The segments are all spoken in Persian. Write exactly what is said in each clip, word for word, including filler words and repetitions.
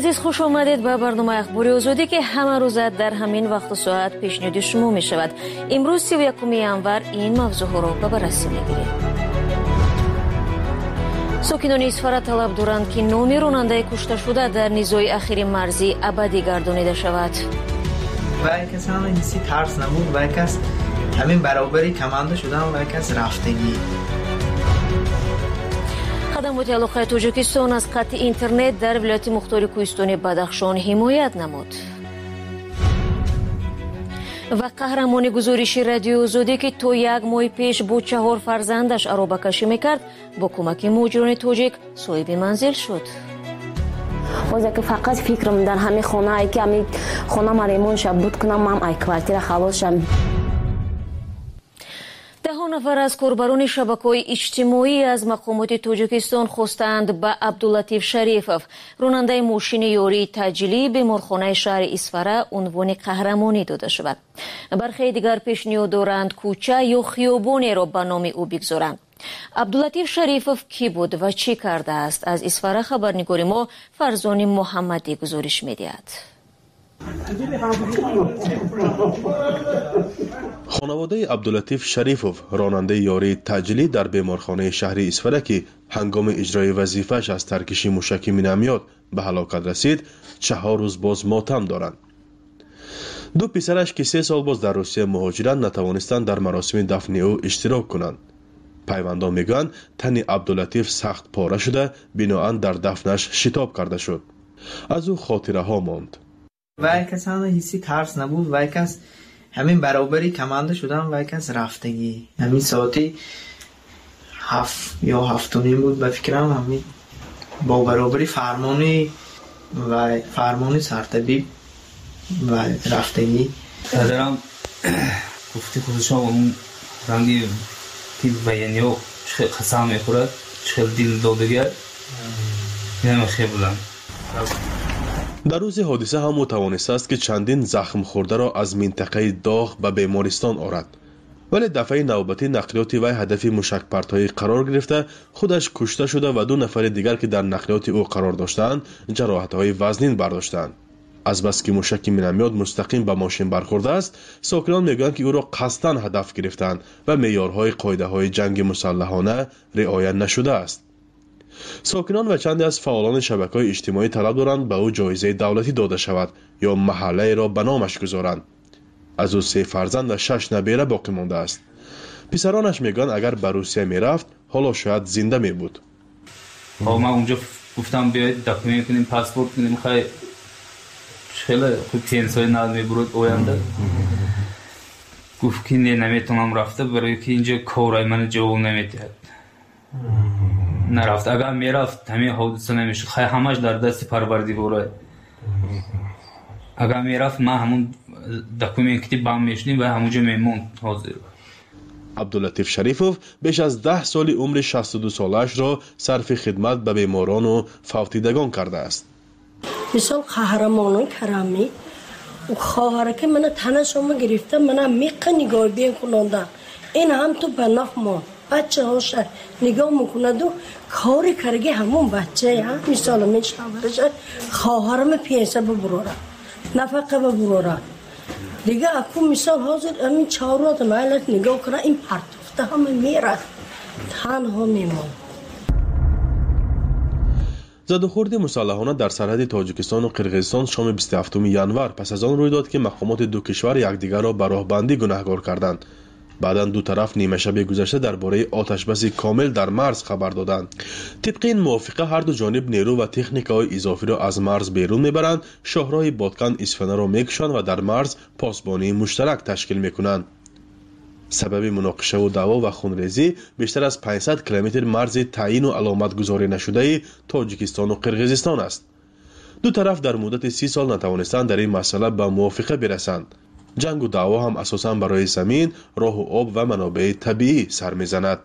عزیز خوش آمدید به برنامه اخباری آزادی که همه روز در همین وقت و ساعت پیشنهاد شما می شود. امروز سی و یکم ینور این موضوع ها را به بررسی میگیریم. ساکنان اصفهان طلب دارند که نام راننده کشته شده در نیزوی اخیر مرزی ابدی گردانیده شود. و یک کس هم حسی ترس نبود و یک کس همین برابری کمانده شدن و یک کس رفتگی. خدمات علاقه تاجیکستان از قطع اینترنت در ولایت مختار کوهستانی بدخشان حمایت نمود. و قهرمانی گزارش رادیو آزادی که تا یک ماه پیش با چهار فرزندش عرابه کشی میکرد با کمک مهاجران تاجیک صاحب منزل شد. واسه که فقط فکرم در همین خانه ای که همین خانه مریمون شب بود کنم من ای کوارتیر خلاص شم. ده نفر از کاربران شبکه‌های اجتماعی از مقامات تاجیکستان خواستند به عبداللطیف شریفوف راننده ماشین یاری تجلی بیمارخانه شهر اصفهان عنوان قهرمانی داده شود. برخی دیگر پیشنهاد دارند کوچه یا خیابانی را به نام او بگذارند. عبداللطیف شریفوف کی بود و چی کرده است؟ از اصفهان خبرنگار ما فرزان محمدی گزارش می‌دهد. خانواده عبداللطیف شریفوف راننده یاری تجلی در بیمارخانه شهر اصفهان که هنگام اجرای وظیفه‌اش از ترکشی موشکی مینامیات به هلاکت رسید چهار روز باز ماتم دارند. دو پسرش که سه سال باز در روسیه مهاجرند نتوانستند در مراسم دفن او اشتراک کنند. پیوندان میگویند تن عبداللطیف سخت پاره شده بناهن در دفنش شتاب کرده شد. از او خاطره ها ماند. و یک کس هم حسی ترس نبود و یک کس همین برابری کمانده شدن و یک کس رفتگی. همین ساعتی هفت یا هفت و نیم بود به فکرم همین با برابری فرمانی و فرمانی سرطبیب و رفتگی. پدرم گفتی خودش هم اون رنگی که بیانی ها چه قسم میخورد چه دل دادگر اینه خیلی بودم. در روز حادثه هم توانسته است که چندین زخم خورده را از منطقه داغ به بیمارستان آورد، ولی دفعه نوبتی نقلیات وی هدف موشک پرتایی قرار گرفته خودش کشته شده و دو نفر دیگر که در نقلیات او قرار داشتند جراحت‌های وزنین برداشتند. از بس که موشک مینامیات مستقیم به ماشین برخورده است ساکنان میگویند که او را قصداً هدف گرفتند و معیارهای قاعده‌های جنگ مسلحانه رعایت نشده است. ساکنان و چندی از فعالان شبکه‌های اجتماعی طلب دارند به او جایزه دولتی داده شود یا محله را به نامش گذارند. از او سه فرزند و شش نبیره باقی مانده است. پسرانش میگن اگر به روسیه میرفت حالا شاید زنده می بود. ما اونجا گفتم بیاید داکومنت کنیم پاسپورت کنیم خیلی خیلی خوب تینسای ناد میبرد آینده. گفت که نه نمیتونم رفته برای که اینجا کارای من جواب نمیدهد. نرفت. اگر میرفت همین حادثه نمیشه. خیلی همش در دست پروردگاره. اگر میرفت ما همون داکومنتی بام میشنیم و همونجا میموند حاضر. عبداللطیف شریفوف بیش از ده سال عمر شصت و دو سالش را صرف خدمت به بیماران و فوتیدگان کرده است. مثال قهرمانان کرامی و خواهر که من تنشم گرفته من میق نگاه بین کننده این هم تو پناه ما بچه هاش نگاه میکند و کاری کرگی همون بچه ها مثال من شاورش خواهرم پیسه ببرورم نفقه ببرورم دیگه اکو مثال حاضر همین چهارات مالت نگاه کنه این پرتفته همه میرد تنها میمون. زد و خورد مسلحانه در سرحد تاجیکستان و قرقیزستان شام بیست و هفتم ینور پس از آن روی داد که مقامات دو کشور یکدیگر را به راهبندی گناهکار کردند. بعداً دو طرف نیمه شب گذشته درباره آتشبس کامل در مرز خبر دادند. طبق این موافقه هر دو جانب نیرو و تکنیک‌های اضافی را از مرز بیرون میبرند، شاهراه بادکن اصفهان را میکشند و در مرز پاسبانی مشترک تشکیل میکنند. سبب مناقشه و دعوا و خونریزی بیشتر از پانصد کیلومتر مرز تعیین و علامت گذاری نشده تاجیکستان و قرقیزستان است. دو طرف در مدت سی سال نتوانستند در این مسئله به موافقه برسند. جنگ و دعوا هم اساساً برای زمین، راه و آب و منابع طبیعی سر میزند.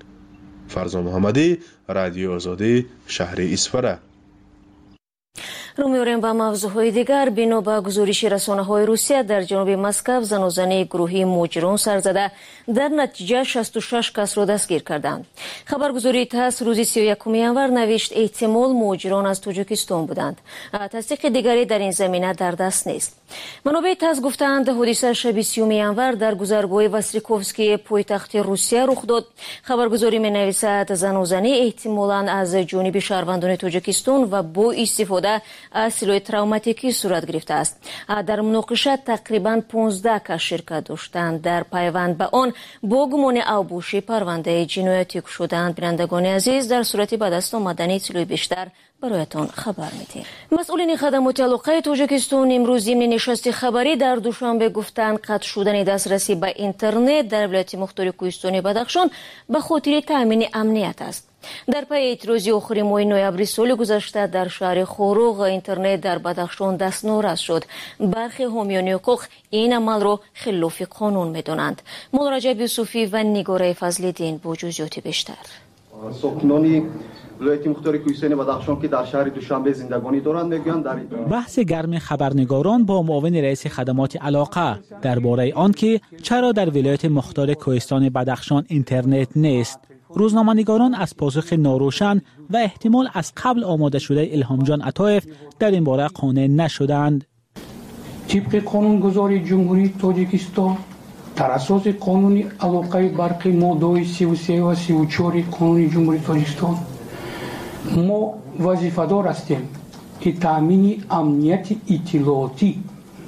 فرزان محمدی، رادیو آزادی، شهر اصفهان. رو می‌آوریم به موضوعهای دیگر. بنا به گزارش رسانه‌های روسیه در جنوب مسکو زنوزنی گروهی مجرم سر زده در نتیجه شصت و شش کس را دستگیر کردند. خبرگزاری تاس روز سی و یکم ینور نوشت احتمال مجرمان از تاجیکستان بودند. تصدیق دیگری در این زمینه در دست نیست. منابع تاس گفتند حادثه شب سیوم ینور در گذرگاه واسیلیکوفسکی پایتخت روسیه رخ داد. خبرگزاری می‌نویسد زنوزنی احتمالاً از جانب شهروندان تاجیکستان و با استفاده از سلاح تروماتیکی صورت گرفته است. در مناقشه تقریباً پانزده کس شرکت داشتند. در پیوند به آن با گمان اوبوشی پرونده جنایتی شدند. بینندگان عزیز، در صورتی به دست آمدن اطلاع بیشتر برایتان خبر میدیم. مسئولین خدمات علاقه تاجیکستان امروز ضمن نشست خبری در دوشنبه گفتند قطع شدن دسترسی به اینترنت در ولایت مختار کوهستانی بدخشان به خاطر تامین امنیت است. در پی اعتراضی آخر ماه نوامبر سال گذشته در شهر خوروغ اینترنت در بدخشان دستنورس شد. برخی حامیان حقوق این عمل را خلاف قانون می‌دانند. مولا رجب یوسفی و نگاره فضل‌الدین با جزئیات بیشتر. ساکنان ولایت مختار کوهستانی بدخشان که در شهر دوشنبه زندگانی دارند میگویند در بحث گرم خبرنگاران با معاون رئیس خدمات علاقه درباره آنکه چرا در ولایت مختار کوهستان بدخشان اینترنت نیست. روزنامه‌نگاران از پاسخ ناروشن و احتمال از قبل آماده شده الهام جان عطایف در این باره قانع نشدند. طبق قانونگذاری جمهوری تاجیکستان در اساس قانون علاقه برقی ماده سی و سه و سی و چهار قانون جمهوری تاجیکستان ما وظیفه‌دار هستیم که تامین امنیت اطلاعاتی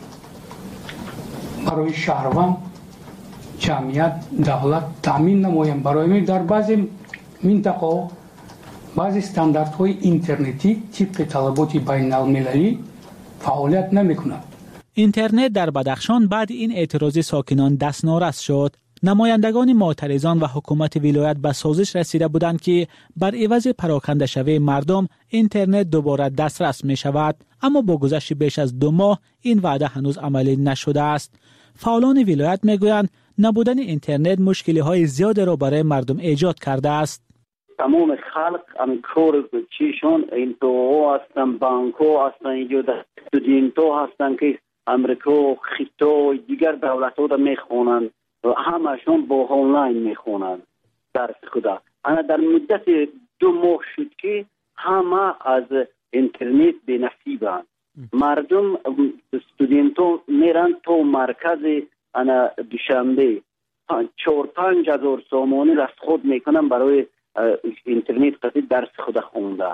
برای شهروند، جمعیت، دولت تامین نماییم. برای در بعضی منطقه بعضی استانداردهای اینترنتی طبق طلبات بین المللی فعالیت نمی‌کند. اینترنت در بدخشان بعد این اعتراض ساکنان دستنارس شد. نمایندگان معترضان و حکومت ولایت به سازش رسیده بودند که بر عوض پراکنده شوی مردم اینترنت دوباره دسترس می شود، اما با گذشت بیش از دو ماه این وعده هنوز عملی نشده است. فعالان ولایت می گویند نبودن اینترنت مشکلی های زیاد را برای مردم ایجاد کرده است. تمام خلق ام کور چیشون این تو هستن، بانکو هستن، اینجا استودینتو هستن که امریکا، خیتو دیگر دولت ها را میخونند و همشون با آنلاین میخونند درس خدا. انا در مدت دو ماه شد که همه از اینترنت به نصیبند. مردم استودینتو میرن تو مرکز انا دوشنبه چهار پنج هزار سامانی را خود میکنن برای اینترنت قطعی درس خدا خوندن.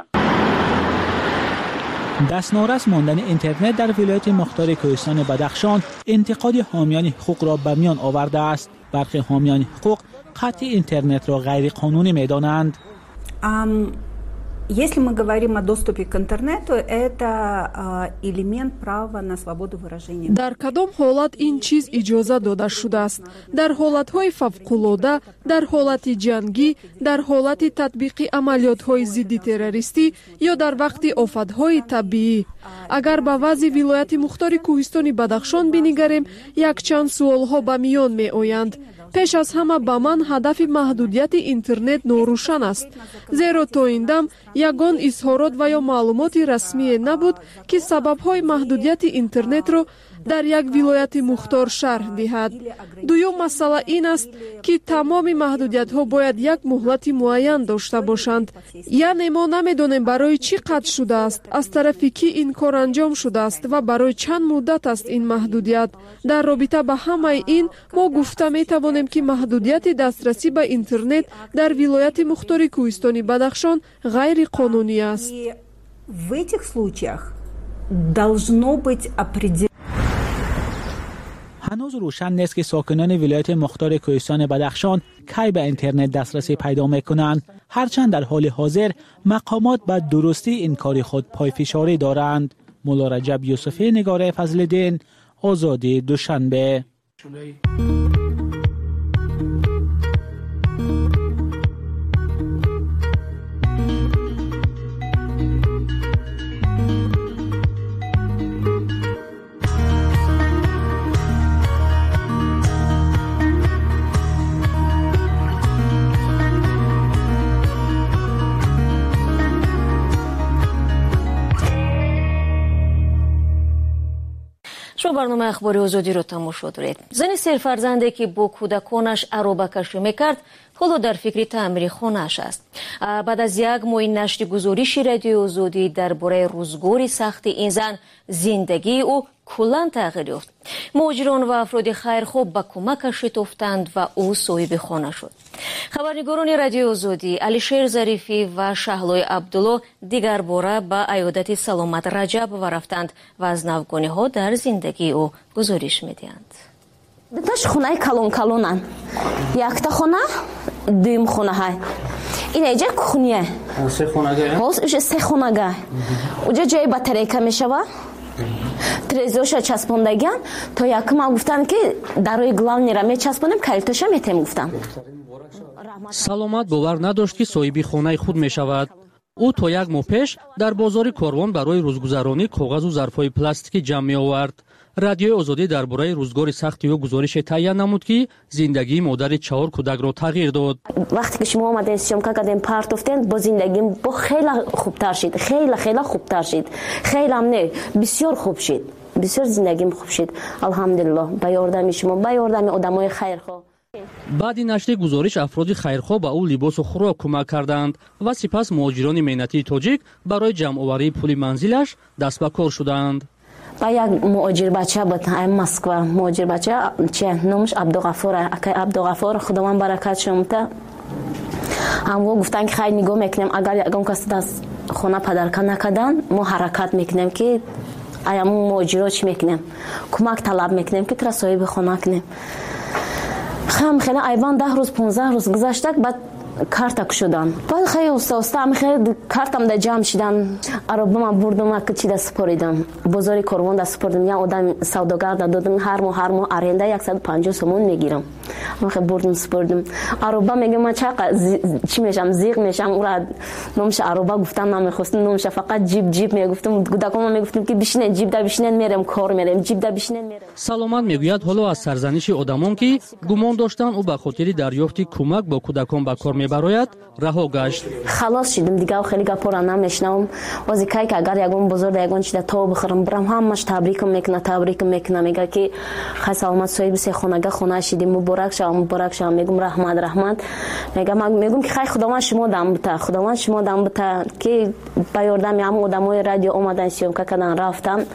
دستنارس ماندن اینترنت در ولایت مختار کوهستان بدخشان انتقاد حامیان حقوق را به میان آورده است. برخی حامیان حقوق قطع اینترنت را غیر قانونی می‌دانند. Если мы говорим о доступе к интернету, это элемент права на свободу выражения. در کدام حالت این چیز اجازه داده شده است؟ در حالت‌های فوق‌العاده، در حالت جنگی، در حالت تطبیق عملیات‌های ضد تروریستی یا در وقت آفت‌های طبیعی. اگر به وضع ولایت مختار کوهستان بدخشان بنگریم، یک چند سوال‌ها به میان می‌آیند. پیش از همه به من هدف محدودیت اینترنت ناروشن است، زیرا تا این دم یگان اظهارات و یا معلومات رسمی نبود که سبب‌های محدودیت اینترنت را در یک ولایت مختار شرح دهد. دوم مسئله این است که تمام محدودیت‌ها باید یک مهلت معین داشته باشند. یعنی ما نمی‌دانیم برای چی قطع شده است، از طرف کی این کار انجام شده است و برای چند مدت است این محدودیت. در رابطه با همه این ما گفته می‌توانیم که محدودیت دسترسی به اینترنت در ولایت مختار کوهستان بدخشان غیر قانونی است. В этих случаях должно быть определено. هنوز روشن نیست که ساکنان ولایت مختار کوهستان بدخشان کی به اینترنت دسترسی پیدا میکنند، هرچند در حال حاضر مقامات به درستی این کار خود پایفشاری دارند. مولا رجب یوسفی، نگاره فضل‌الدین، آزادی، دوشنبه. شما برنامه اخباری آزادی رو تماشا دارید. زن سرفرزنده که با کودکانش عروبه کشی میکرد حالا در فکر تعمیر خانه‌اش است. بعد از یک ماه نشر گزارش رادیو آزادی درباره روزگار سخت این زن، زندگی او کلاً تغییر یافت. مهاجران و افراد خیرخواه به کمکش شتافتند و او صاحب خانه شد. خبرنگاران رادیو آزادی علیشیر ظریفی و شهلای عبدالله دیگر باره به عیادت سلامت رجب رفتند و از نوگانی‌ها در زندگی او گزارش می‌دهند. داش خونه کلون کلونن. یک تا خونه، دوم خونه های. این اینجا کخونیه. سه خونه‌گاه. هاوس سه خونه‌گاه. اونجا جای باتریکا میشوه. ترزوش چسبوندگان تا یکم گفتن که دروی главный را میچسبونیم کلیتش میتیم گفتم. سلامت باور نداشت که صاحب خانه خود میشود. او تا یک ماه پیش در بازار کاروان برای روزگذرانی کاغذ و ظرفهای پلاستیکی جمع می آورد. رادیو آزادی درباره روزگار سختی و گزارش تعیین نمود که زندگی مادر چهار کودک را تغییر داد. وقتی که شما آمدین شمکا کردین پارتوفتین با زندگی با خیلی خوبتر شد. خیلی خیلی خوبتر شد. خیلی هم نه بسیار خوب شد. بسیار زندگیم خوب شد. الحمدلله با یاردم شما با یاردم آدمای خیرخواه. بعد نشر گزارش افراد خیرخواه به او لباس و خوراک کمک کردند و سپس مهاجران مهنتی تاجیک برای جمع آوری پول منزلش دست به کار شدند. با یک مهاجر بچه بود ام مسکو مهاجر بچه چه نامش عبدالغفور اکای عبدالغفور خداوند برکت شمته همو گفتن که خیلی نگاه میکنیم اگر یکم کسی دست خونه پدرکا نکردن ما حرکت میکنیم که ایامون مهاجرا چی میکنیم کمک طلب میکنیم که ترا صاحب خونه کنیم. خیلی خیلی ایوان ده روز پانزده روز گذشته بعد کارتک شدن. بعد خیلی استاد هم خیلی کارتم در جمع شدن. عربم بردم که چی دست سپردم. بازار کاروان دست سپردم. یا آدم سوداگر دادم هر ماه هر ماه آرنده صد و پنجاه سومون میگیرم. من خیلی بردم سپردم. عربا میگم من چقدر چی میشم زیغ میشم. اورا نامش عربا گفتم نمیخواستم نامش فقط جیب جیب میگفتم. کودکام میگفتم که بشینن جیب در بشینن میرم کار میرم جیب در بشینن میرم. سلامت میگوید حالا از سرزنش آدمان که گمان داشتن او به خاطر دریافت کمک با کودکان به کار میبراید رها گشت. خلاص شدم دیگه خیلی گپورا نمیشنوم. واسه کی که اگر یگون بزرگ یگون چیزا تو بخورم برام همش تبریک میکنه تبریک میکنه میگه که خیلی سلامت صاحب سه خونگاه خونه شدیم مبارک شما مبارک شما میگم رحمت رحمت میگم میگم که خیلی خداوند شما دم بته خداوند شما دم بته که با یاردم هم آدمای رادیو اومدن سیوم که کردن رفتن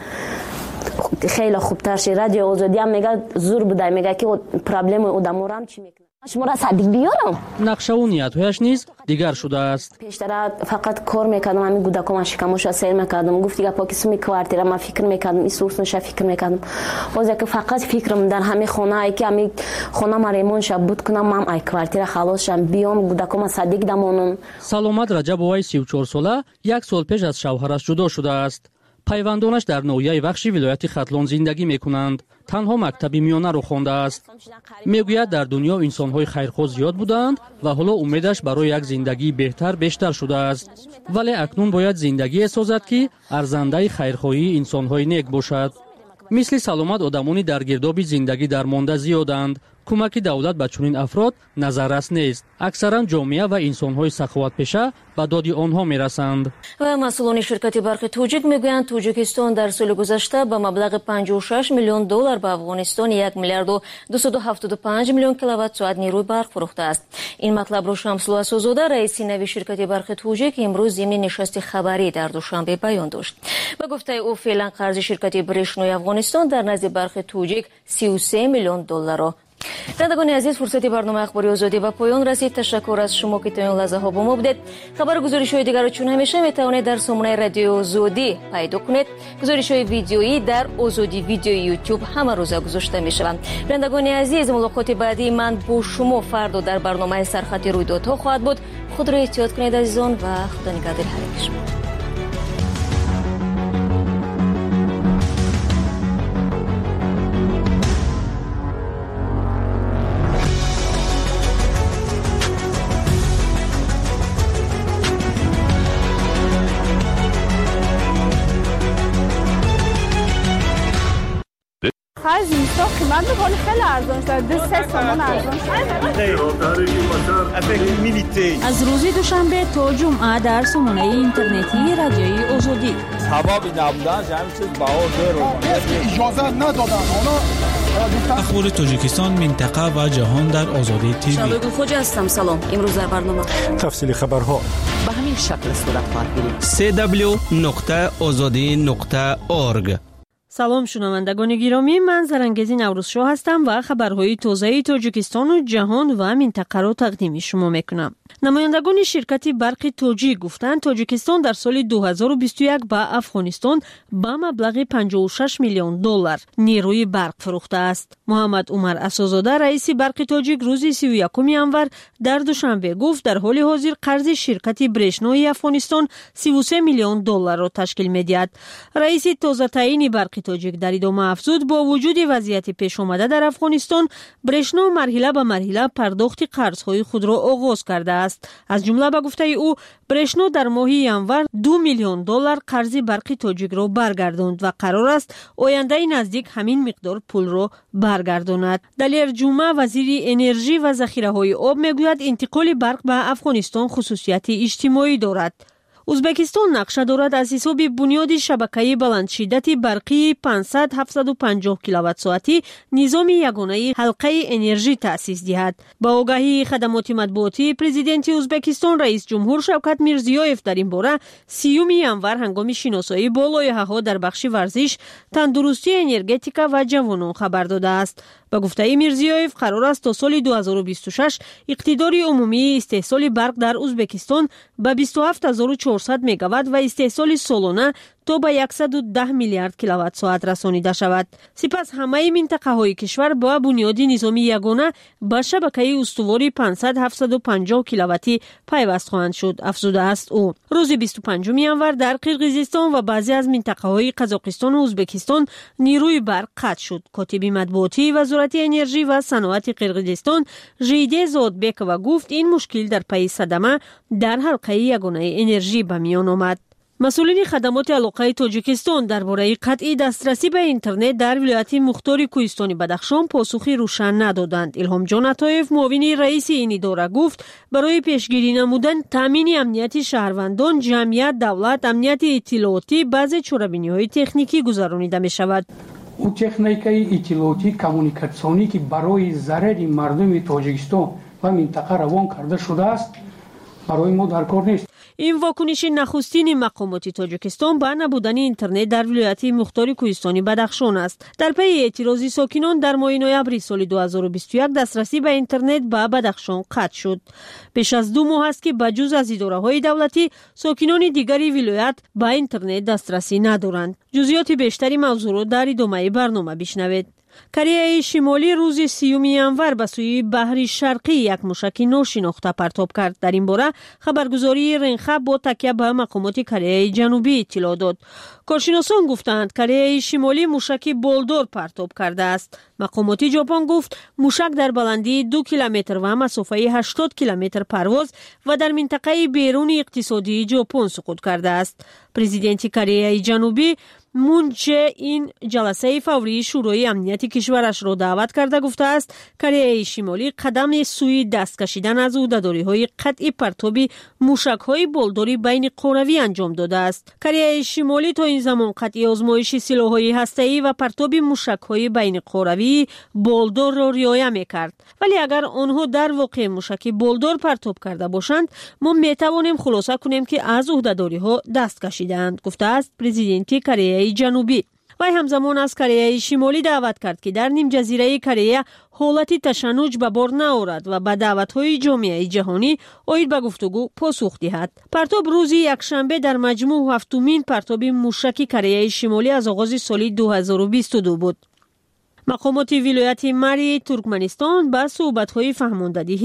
خیلی خوبتر شد. رادیو آزادی هم میگه زور بوده میگه که پرابلم آدما رو هم چی میکنه شما را صدیق بیارم. نقشه و نیت‌هایش نیز دیگر شده است. پیشتر فقط کار میکردم همین کودکام شکمش سیر میکردم گفت دیگه پاکیزی کوارتیر ما فکر میکردم این سورسش فکر میکردم واسه که فقط فکرم در همین خونه ای که همین خونه مریمون شب بود کنم من ای کوارتیر خلاص شم بیام کودکام صدیق دمونم. سلامت رجبوی سی و چهار ساله یک سال پیش از شوهرش جدا شده است. پیوندانش در نویای وخشی ولایت ختلان زندگی میکنند. تنها مکتبی میانه رو خوانده است. میگوید در دنیا انسان‌های خیرخواه زیاد بودند و حالا امیدش برای یک زندگی بهتر بیشتر شده است. ولی اکنون باید زندگی سازد که ارزنده خیرخواهی انسان‌های نیک باشد. مثل سلامت آدمانی در گرداب زندگی درمانده زیادند. کمک دولت به چنین افراد نظررس نیست. اکثرا جامعه و انسان‌های سخاوت‌پیشه به داد آنها میرسند. و مسئولان شرکت برق توجیک میگویند توجیکستان در سال گذشته به مبلغ پنجاه و شش میلیون دلار به افغانستان یک میلیارد و دویست و هفتاد و پنج میلیون کیلووات ساعت نیروی برق فروخته است. این مطلب را شمسلو اسوزاده رئیس نوی شرکت برق توجیک امروز ضمن نشست خبری در دوشنبه بیان داشت. به گفته او فعلا قرض شرکت برشنوی افغانستان در نزد برق توجیک سی و سه میلیون دلار. شنوندگان عزیز فرصتی برنامه اخباری آزادی به پایان رسید. تشکر از شما که تا این لحظه ها با ما بودید. خبر گزارش های دیگر را چون همیشه می توانید در سامانه رادیو آزادی پیدا کنید. گزارش های ویدیویی در آزادی ویدیو یوتیوب همه روزه گذاشته می شوند. شنوندگان عزیز ملاقات بعدی من با شما فردا در برنامه سرخط رویدادها خواهد بود. خود را احتیاط کنید عزیزان و خدا نگهدار هر یک شما. خرج اینستا قیمت میکنه خیلی ارزان شده دو سه تومن ارزان شده. از روز دوشنبه تا جمعه در سامانه اینترنتی رادیوی آزادی سبب نبودن همین چیز بهار داره اجازه ندادن اخبار تاجیکستان منطقه و جهان در آزادی تیوی. شادو خوجا هستم. سلام. امروز در برنامه تفصیل خبرها به همین شکل صورت خواهد گرفت. سه دبلیو نقطه آزادی نقطه اورگ. سلام شنوندگان گرامی، من زرنگزی نوروزشاه هستم و خبرهای تازه تاجیکستان و جهان و منطقه را تقدیم شما میکنم. نمایندگان شرکت برق تاجیک گفتند تاجیکستان در سال دو هزار و بیست و یک به افغانستان با مبلغ پنجاه و شش میلیون دلار نیروی برق فروخته است. محمد عمر اساسزاده رئیس برق تاجیک روز سی و یکم ژانویه در دوشنبه گفت در حال حاضر قرض شرکت برشنوی افغانستان سی و سه میلیون دلار را تشکیل می‌دهد. رئیس تازه تعیین برق تاجیک در ادامه افزود با وجود وضعیت پیش آمده در افغانستان برشنو مرحله به مرحله پرداخت قرض‌های خود را آغاز کرده است. از جمله به گفته او برشنو در ماه ژانویه دو میلیون دلار قرض برق تاجیک را برگرداند و قرار است آینده نزدیک همین مقدار پول را برگرداند. دلیر جمعه وزیر انرژی و ذخیره‌های آب میگوید انتقال برق به افغانستان خصوصیت اجتماعی دارد. ازبکستان نقشه دارد از حساب بنیاد شبکه بلندشدت برقی پانصد تا هفتصد و پنجاه کیلووات ساعتی نظام یگانه حلقه انرژی تأسیس دهد. با آگاهی خدمات مطبوعاتی پرزیدنت ازبکستان رئیس جمهور شوکت میرزیویف در این باره سیوم ژانویه هنگام شناسایی با لایحه‌ها در بخش ورزش، تندرستی، انرژتیکا و جوانان خبر داده است. با گفته میرزیویف قرار است تا سال دو هزار و بیست و شش اقتدار عمومی استحصال برق در ازبکستان به بیست و هفت هزار و چهارصد مگاوات و استحصال سالانه تا به صد و ده میلیارد کیلووات ساعت رسانیده شود. سپس همه منطقه های کشور با بنیاد نظام یگانه به شبکه استواری پانصد تا هفتصد و پنجاه کیلوواتی پیوست خواهند شد، افزوده است او. روز بیست و پنجم ژانویه در قرقیزستان و بعضی از منطقه های قزاقستان و ازبکستان نیروی برق قطع شد. کاتب مطبوعاتی وزارت انرژی و صنعت قرقیزستان ژیده زودبک و گفت این مشکل در پی صدمه در حلقه یگانه انرژی به میان آمد. مسئولین خدمات علاقه تاجیکستان درباره قطع دسترسی به اینترنت در ولایت مختار کوهستانی بدخشان پاسخی روشن ندادند. الهام جان عطایف معاون رئیس این اداره گفت برای پیشگیری نمودن تامین امنیت شهروندان، جمعیت، دولت، امنیت اطلاعاتی بعضی چاره‌بینی‌های تکنیکی گذرانیده می شود. او تکنیکای اطلاعاتی کمونیکاسیونی که برای ضرر مردم تاجیکستان و منطقه روان کرده شده است برای ما در کار نیست. این واکنش نخستین مقامات تاجیکستان به نبودن اینترنت در ولایت مختار کوهستانی بدخشان است. در پی اعتراض ساکنان در ماه نوامبر سال دو هزار و بیست و یک دسترسی به اینترنت به بدخشان قطع شد. بیش از دو ماه است که بجز از اداره‌های دولتی ساکنان دیگری ولایت به اینترنت دسترسی ندارند. جزئیات بیشتری موضوع را در ادامه برنامه بشنوید. کره شمالی روز سیوم ژانویه به سوی بحر شرقی یک موشک ناشناخته پرتاب کرد. در این باره خبرگزاری رنخه با تکیه به مقامات کره جنوبی اطلاع داد. کارشناسان گفتند کره شمالی موشک بالدار پرتاب کرده است. مقامات ژاپن گفت موشک در بلندی دو کیلومتر و مسافت هشتاد کیلومتر پرواز و در منطقه بیرون اقتصادی ژاپن سقوط کرده است. پرزیدنت کره جنوبی مون جه این جلسه فوری شورای امنیت کشورش را دعوت کرده گفته است کره شمالی قدم سوی دست کشیدن از عهده‌داری‌های قطعی پرتاب موشک‌های بالداری بین قروی انجام داده است. کره شمالی تا این زمان قطعی آزمایش سلاح‌های هسته‌ای و پرتاب موشک‌های بین قروی بالدار را رعایت می‌کرد. ولی اگر آنها در واقع موشک بالدار پرتاب کرده باشند ما می‌توانیم خلاصه کنیم که از عهده‌داری‌ها دست کشیدند، گفته است پرزیدنت کره جنوبی. و همزمان از کره شمالی دعوت کرد که در نیم جزیره کره حالت تشنج به بار نآورد و به دعوت‌های جامعه جهانی اید به گفتگو پاسخ دهد. پرتاب روز یکشنبه در مجموع هفتمین پرتاب موشک کره شمالی از آغاز سال دو هزار و بیست و دو بود. مقامات ولایت مری ترکمنستان با صحبت‌های فهماندهی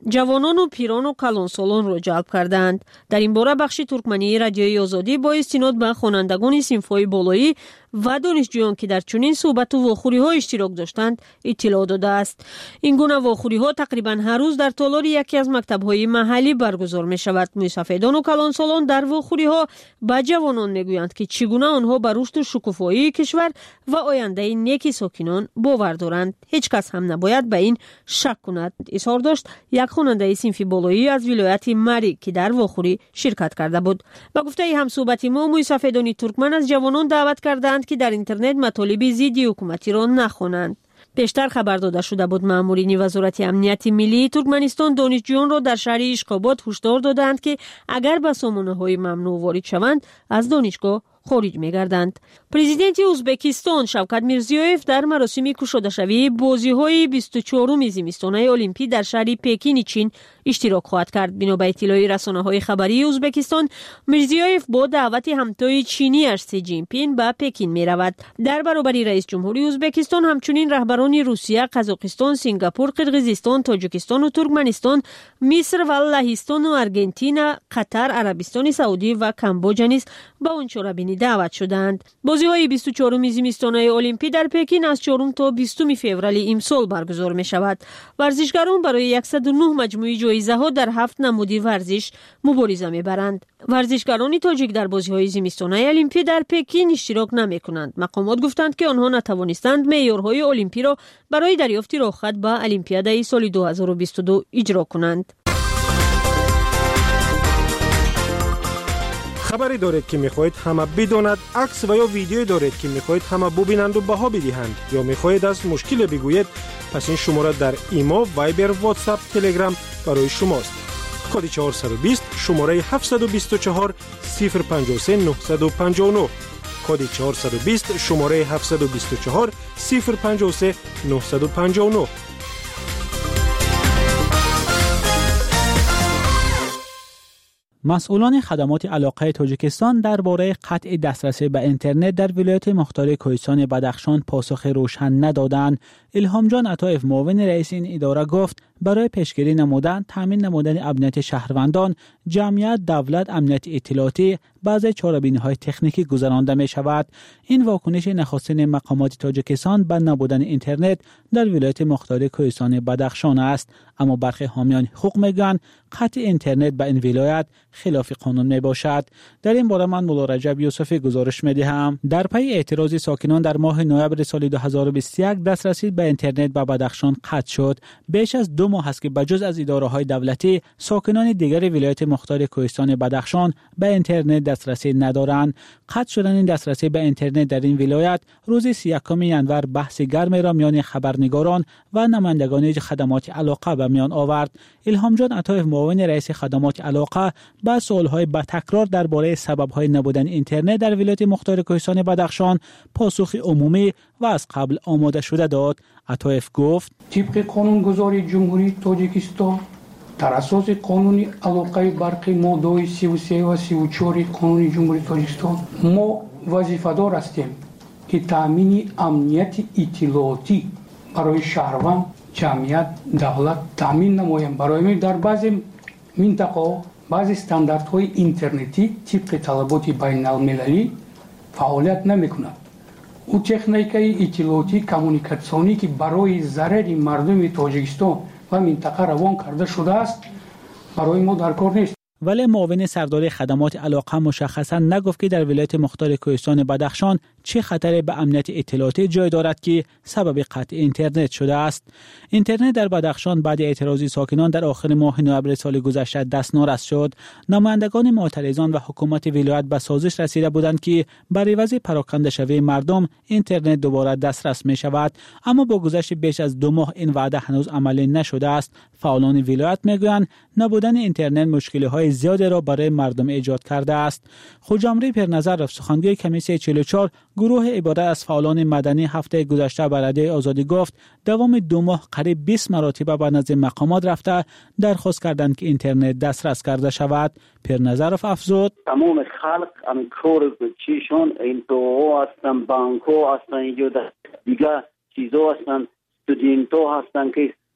جوانان و پیران و کلانسالان را جلب کردند. در این باره بخش ترکمنی رادیوی آزادی با استناد به خوانندگان صنف‌های بالایی و دانشجویان که در چنین صحبت و واخوری‌ها اشتراک داشتند اطلاع داده است. این گونه واخوری‌ها تقریباً هر روز در تالار یکی از مکتب‌های محلی برگزار می‌شود. موسفیدان و کلانسالان در واخوری‌ها به جوانان می‌گویند که چگونه آنها بر رشد و شکوفایی کشور و آینده نیک ساکنان باور دارند. هیچ کس هم نباید به این شک کند. اظهار داشت یک خواننده صنف بالایی از ولایت مری که در واخوری شرکت کرده بود. با گفته همصحبت ما، موسفیدان ترکمن از جوانان دعوت کردند که در اینترنت مطالب ضد حکومتی را نخوانند. پیشتر خبر داده شده بود مامورین وزارت امنیت ملی ترکمنستان دانشجویان را در شهر اشخاباد هشدار دادند که اگر به سامانه‌های ممنوع وارد شوند از دانشگاه خارج می‌گردند. پرزیدنت ازبکستان شوکت میرزیویف در مراسم گشاده‌شوی بازی‌های بیست و چهارم زمستانه المپیک در شهر پکین چین اشتراک خواهد کرد. بنا به اطلاع رسانه‌های خبری ازبکستان، میرزیویف با دعوت همتای چینی سی جین پینگ به پکین می‌رود. در برابر رئیس جمهوری ازبکستان همچنین رهبران روسیه، قزاقستان، سنگاپور، قرقیزستان، تاجیکستان و ترکمنستان، مصر و لهستان و آرژانتین، قطر، عربستان سعودی و کامبوجا نیز به آن چهاربینی دعوت شدند. بازی‌های بیست و چهارم زمستانه المپیک در پکین از چهارم تا بیستم فوریه امسال برگزار می‌شود. ورزشکاران برای صد و نه مجموعه جایزه‌ها در هفت نمود ورزش مبارزه می‌برند. ورزشکاران تاجیک در بازی‌های زمستانه المپیک در پکین اشتراک نمی‌کنند. مقامات گفتند که آنها نتوانستند معیارهای المپیک را برای دریافت راهخط به المپیاد سال دو هزار و بیست و دو اجرا کنند. خبری دارید که میخواهید همه بداند، عکس و یا ویدیویی دارید که میخواهید همه ببینند و بها بدهند، یا میخواهید از مشکل بگویید، پس این شماره در ایما، وایبر، واتساپ، تلگرام برای شماست. کد چهارصد و بیست شماره هفتصد و بیست و چهار صفر پنجاه و سه نهصد و پنجاه و نه. کد چهارصد و بیست شماره هفتصد و بیست و چهار صفر پنجاه و سه نهصد و پنجاه و نه. مسئولان خدمات علاقه تاجیکستان درباره قطع دسترسی به اینترنت در ولایت مختار کوهستان بدخشان پاسخ روشن ندادند. الهام جان عطایف معاون رئیس این اداره گفت برای پیشگیری نمودن، تامین نمودن امنیت شهروندان، جمعیت، دولت، امنیت اطلاعاتی، بعضی چاره‌بینی‌های تکنیکی گذرانده می شود. این واکنش نخستین مقامات تاجیکستان به نبودن اینترنت در ولایت مختار کوهستان بدخشان است، اما برخی حامیان حقوق میگن قطع اینترنت به این ولایت خلاف قانون می باشد. در این باره من مولا رجب یوسفی گزارش می دهم. در پی اعتراض ساکنان در ماه نوامبر سال دو هزار و بیست و یک دسترسی به اینترنت به بدخشان قطع شد. بیش از دو ماه است که بجز از اداره‌های دولتی، ساکنان دیگر ولایت مختار کوهستان بدخشان به اینترنت دسترسی ندارند. قطع شدن این دسترسی به اینترنت در این ولایت روز سی و یکم ژانویه بحث گرمی را میان خبرنگاران و نمایندگان خدمات علاقه به میان آورد. الهام جان عطایف معاون رئیس خدمات علاقه با سوال‌های با تکرار درباره سبب‌های نبودن اینترنت در ولایت مختار کوهستان بدخشان پاسخ عمومی و از قبل آماده شده داد. عطایف گفت طبق قانونگذاری جمهوری تاجیکستان در اساس قانون علاقه برقی ماده سی و سه و سی و چهار قانون جمهوری تاجیکستان ما وظیفه‌دار هستیم که تامین امنیت اطلاعاتی برای شهروند، جمعیت، دولت تامین نماییم. برای در بعضی منطقه بعضی استانداردهای اینترنتی طبق طلبات بین المللی فعالیت نمی‌کند. او تکنیکای اطلاعاتی کمونیکاسیونی که برای ضرر مردم تاجیکستان و منطقه روان کرده شده است برای ما در کار نیست. ولی معاون سردار خدمات علاقه مشخصا نگفت که در ولایت مختار کوهستان بدخشان چه خطری به امنیت اطلاعاتی جای دارد که سبب قطع اینترنت شده است. اینترنت در بدخشان بعد اعتراض ساکنان در آخر ماه نوامبر سال گذشته دستنارس شد. نمایندگان معترضان و حکومت ولایت به سازش رسیده بودند که بر عوض پراکنده شوی مردم اینترنت دوباره دسترس می شود، اما با گذشت بیش از دو ماه این وعده هنوز عملی نشده است. فعالان ولایت میگویند نبودن اینترنت مشکل‌های زیادی را برای مردم ایجاد کرده است. خوجامری پرنظر سخنگوی کمیسیون چهل و چهار گروه عبارت از فعالان مدنی هفته گذشته به رادیوی آزادی گفت دوام دو ماه قریب بیست مرتبه به نزد مقامات رفته درخواست کردند که اینترنت دسترس کرده شود. پرنظرف افزود تمام خلق ام کور چیشون این تو هستن، بانکو هستن، اینجا دیگه چیزا هستن، استودنتو هستن که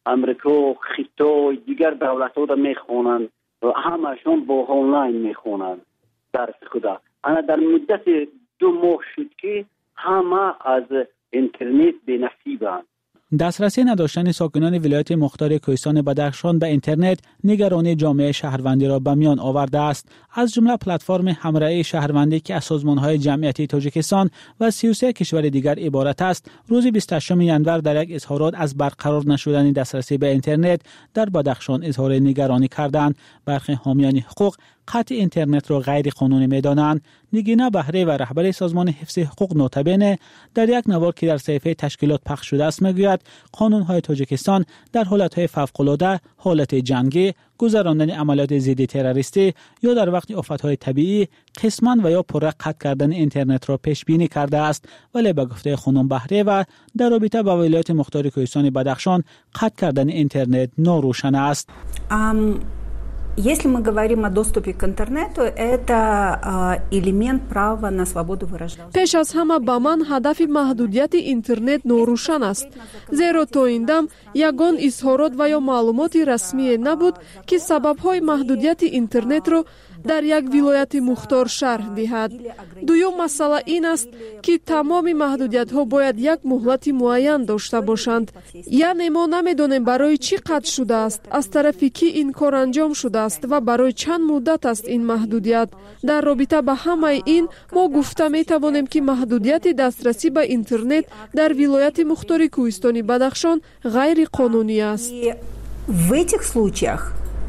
امریکا خیتا دیگر دولت ها میخوانند و همشون با آنلاین میخوانند درس خدا. انا در مدت دو ماه شد که همه از اینترنت به نصیبند. دسترسی نداشتن ساکنان ولایت مختار کوهستان بدخشان به اینترنت نگرانی جامعه شهروندی را به میان آورده است. از جمله پلتفرم همراهی شهروندی که از سازمان‌های جمعیتی تاجیکستان و سی و سه کشور دیگر عبارت است، روز بیست و هشتم ژانویه در یک اظهارات از برقرار نشدن دسترسی به اینترنت در بدخشان اظهار نگرانی کردند. برخی حامیان حقوق قطع اینترنت را غیر قانونی می‌دانند. نگینا بهره و رهبر سازمان حفظ حقوق نوتبینه در یک نوار که در صحیفه تشکیلات پخش شده است میگوید قانون‌های تاجیکستان در حالت‌های فوق‌العاده، حالت جنگی، گذراندن عملیات ضد تروریستی یا در وقت آفت‌های طبیعی قسماً و یا پره قطع کردن اینترنت را پیش بینی کرده است، ولی به گفته خانم بهره و در رابطه با ولایت مختار کوهستان بدخشان قطع کردن اینترنت ناروشن است. ام... Если мы говорим о доступе к интернету, это элемент права на свободу выражения. Пеш аз ҳама ба ман ҳадафи маҳдудияти интернет норӯшан аст. Зеро то ин дам ягон изҳорот ва ё маълумоти расмие набуд, ки сабабҳои маҳдудияти интернетро дар як вилояти мухтор шарҳ диҳад. дуюм масъала ин аст, ки тамоми маҳдудиятҳо бояд як муҳлати муайян дошта бошанд. яъне мо намедонем барои чӣ қатъ шудааст, аз тарафи кӣ ин кор анҷом шудааст ва барои чанд муддат аст ин маҳдудият. дар робита ба ҳамаи ин мо гуфта метавонем, ки маҳдудияти дастрасӣ ба интернет дар вилояти мухтори кӯҳистони Бадахшон ғайриқонунӣ аст. В этих случаях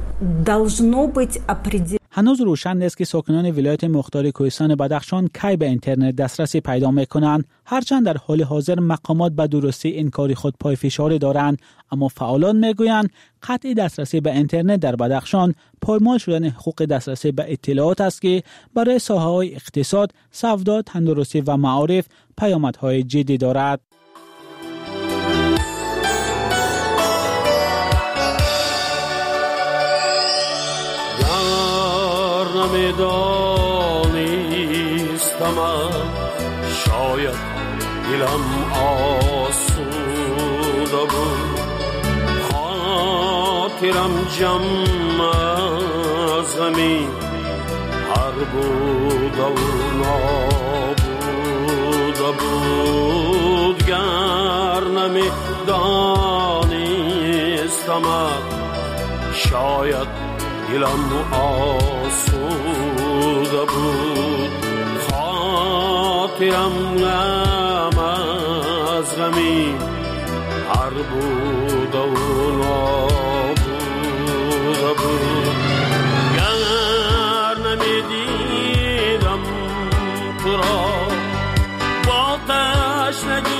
должно быть определено. هنوز روشن نیست که ساکنان ولایت مختار کوهستان بدخشان کی به اینترنت دسترسی پیدا میکنند. هرچند در حال حاضر مقامات به درستی این کاری خود پای فشاری دارند، اما فعالان میگویند قطع دسترسی به اینترنت در بدخشان پایمال شدن حقوق دسترسی به اطلاعات است که برای ساحه‌های اقتصاد، سودا، تندرستی و معارف پیامدهای جدی دارد. نمیدانستم شاید دلم آسوده بود، خاطرم جمع از غمی هر بود و نابوده بود. گر نمیدانستم شاید دلم آسوده بود، خاطرم غم از غمی هر بود و نابوده بود. گر نمیدیدم تو را با تشنگی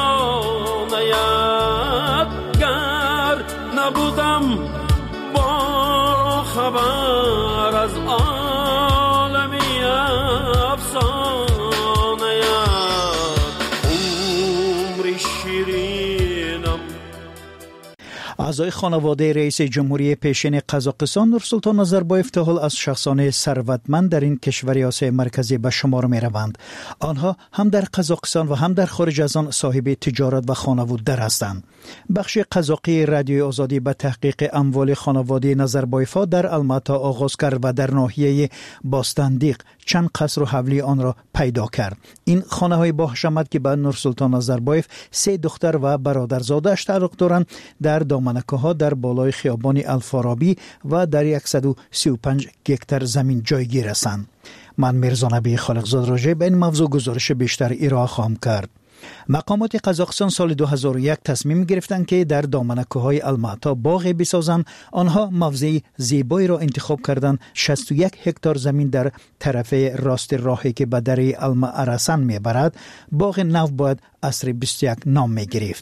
نبودم با خبر از عالمی افسانه عمر شیرینم. اعضای خانواده رئیس جمهوری پیشین قزاقستان نورسلطان نظربایف تا حال از شخصان ثروتمند در این کشور آسیای مرکزی به شمار می روند. آنها هم در قزاقستان و هم در خارج از آن صاحب تجارت و خانواده هستند. بخش قزاقی رادیوی آزادی به تحقیق اموال خانواده نظربایف در الماتا آغاز کرد و در ناحیه باستندیق چند قصر و حولی آن را پیدا کرد. این خانه های با حشمت که به نورسلطان نظربایف سه دختر و برادرزاده‌اش تعلق دارند در دامنکه ها در بالای خیابان الفارابی و در صد و سی و پنج گکتر زمین جایگیر هستند. من میرزا نبی خالقزاد راجع به این موضوع گزارش بیشتر ارائه خواهم کرد. مقامات قزاقستان سال دو هزار و یک تصمیم گرفتند که در دامنکه های الماتا باغی بسازند. آنها موضع زیبایی را انتخاب کردند. شصت و یک هکتار زمین در طرف راست راهی که به دره الما ارسن میبرد. باغ نو باید عصر بیست و یک نام میگرفت.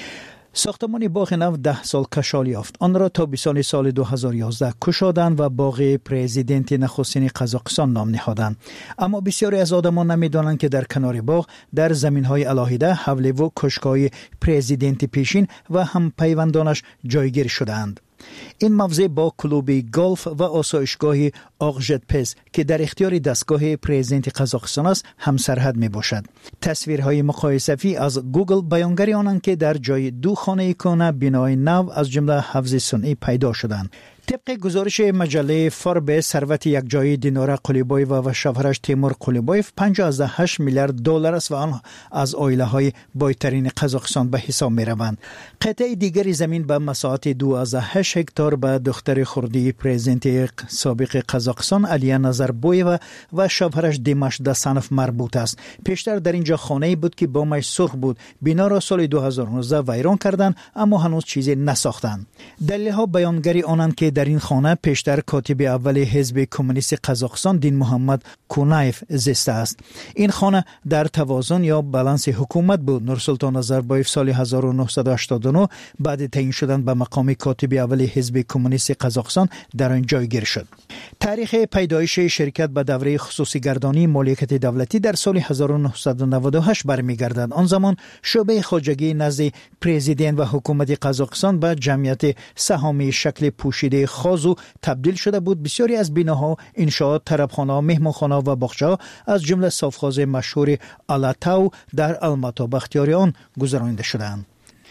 ساختمان باغ نو ده سال کشال یافت. آن را تابستان سال دو هزار و یازده کشادند و باغ پرزیدنت نخستین قزاقستان نام نهادند. اما بسیاری از آدمان نمیدانند که در کنار باغ در زمین‌های علاهیده حوله و کشک‌های پرزیدنت پیشین و هم پیوندانش جایگیر شدند. این موضع با کلوب گلف و آسایشگاه آقژتپز که در اختیار دستگاه پرزیدنت قزاقستان است هم سرحد می باشد. تصویرهای مقایسه‌ای از گوگل بیانگر آنند که در جای دو خانه کهنه بنای نو از جمله حوض صنعی پیدا شدند. طبق گزارش مجله فارب ثروت یک جایی دینارا قلیبایف و شوهرش تیمور قلیبایف پنجاه و هشت میلیارد دلار است و آن از عائله های بایترین قزاقستان به حساب می روند. قطعه دیگری زمین به مساحت دو از هشت هکتار به دختر خردی پرزیدنت سابق قزاقستان علیه نظربایف و شوهرش دیماش دسانف مربوط است. پیشتر در اینجا خانه‌ای بود که بامش سرخ بود. بنا را سال دو هزار و نوزده ویران کردند اما هنوز چیزی نساختند. دلیل‌ها بیانگری آنند که در این خانه پیشتر کاتب اول حزب کمونیست قزاقستان دین محمد کونایف زیسته است. این خانه در توازن یا بالانس حکومت بود. نورسلطان نظربایف سال هزار و نهصد و هشتاد و نه بعد تعیین شدن به مقام کاتب اول حزب کمونیست قزاقستان در آن جایگیر شد. تاریخ پیدایش شرکت به دوره خصوصی گردانی مالکیت دولتی در سال هزار و نهصد و نود و هشت برمیگردد. آن زمان شعبه خواجگی نزد پرزیدنت و حکومت قزاقستان به جمعیت سهامی شکل پوشیده خازو تبدیل شده بود. بسیاری از بناها، انشاءات، طربخانه، مهمانخانه و باغچه از جمله صافخاز مشهور آلاتاو در الماتا به اختیار آن گذرانده شدند.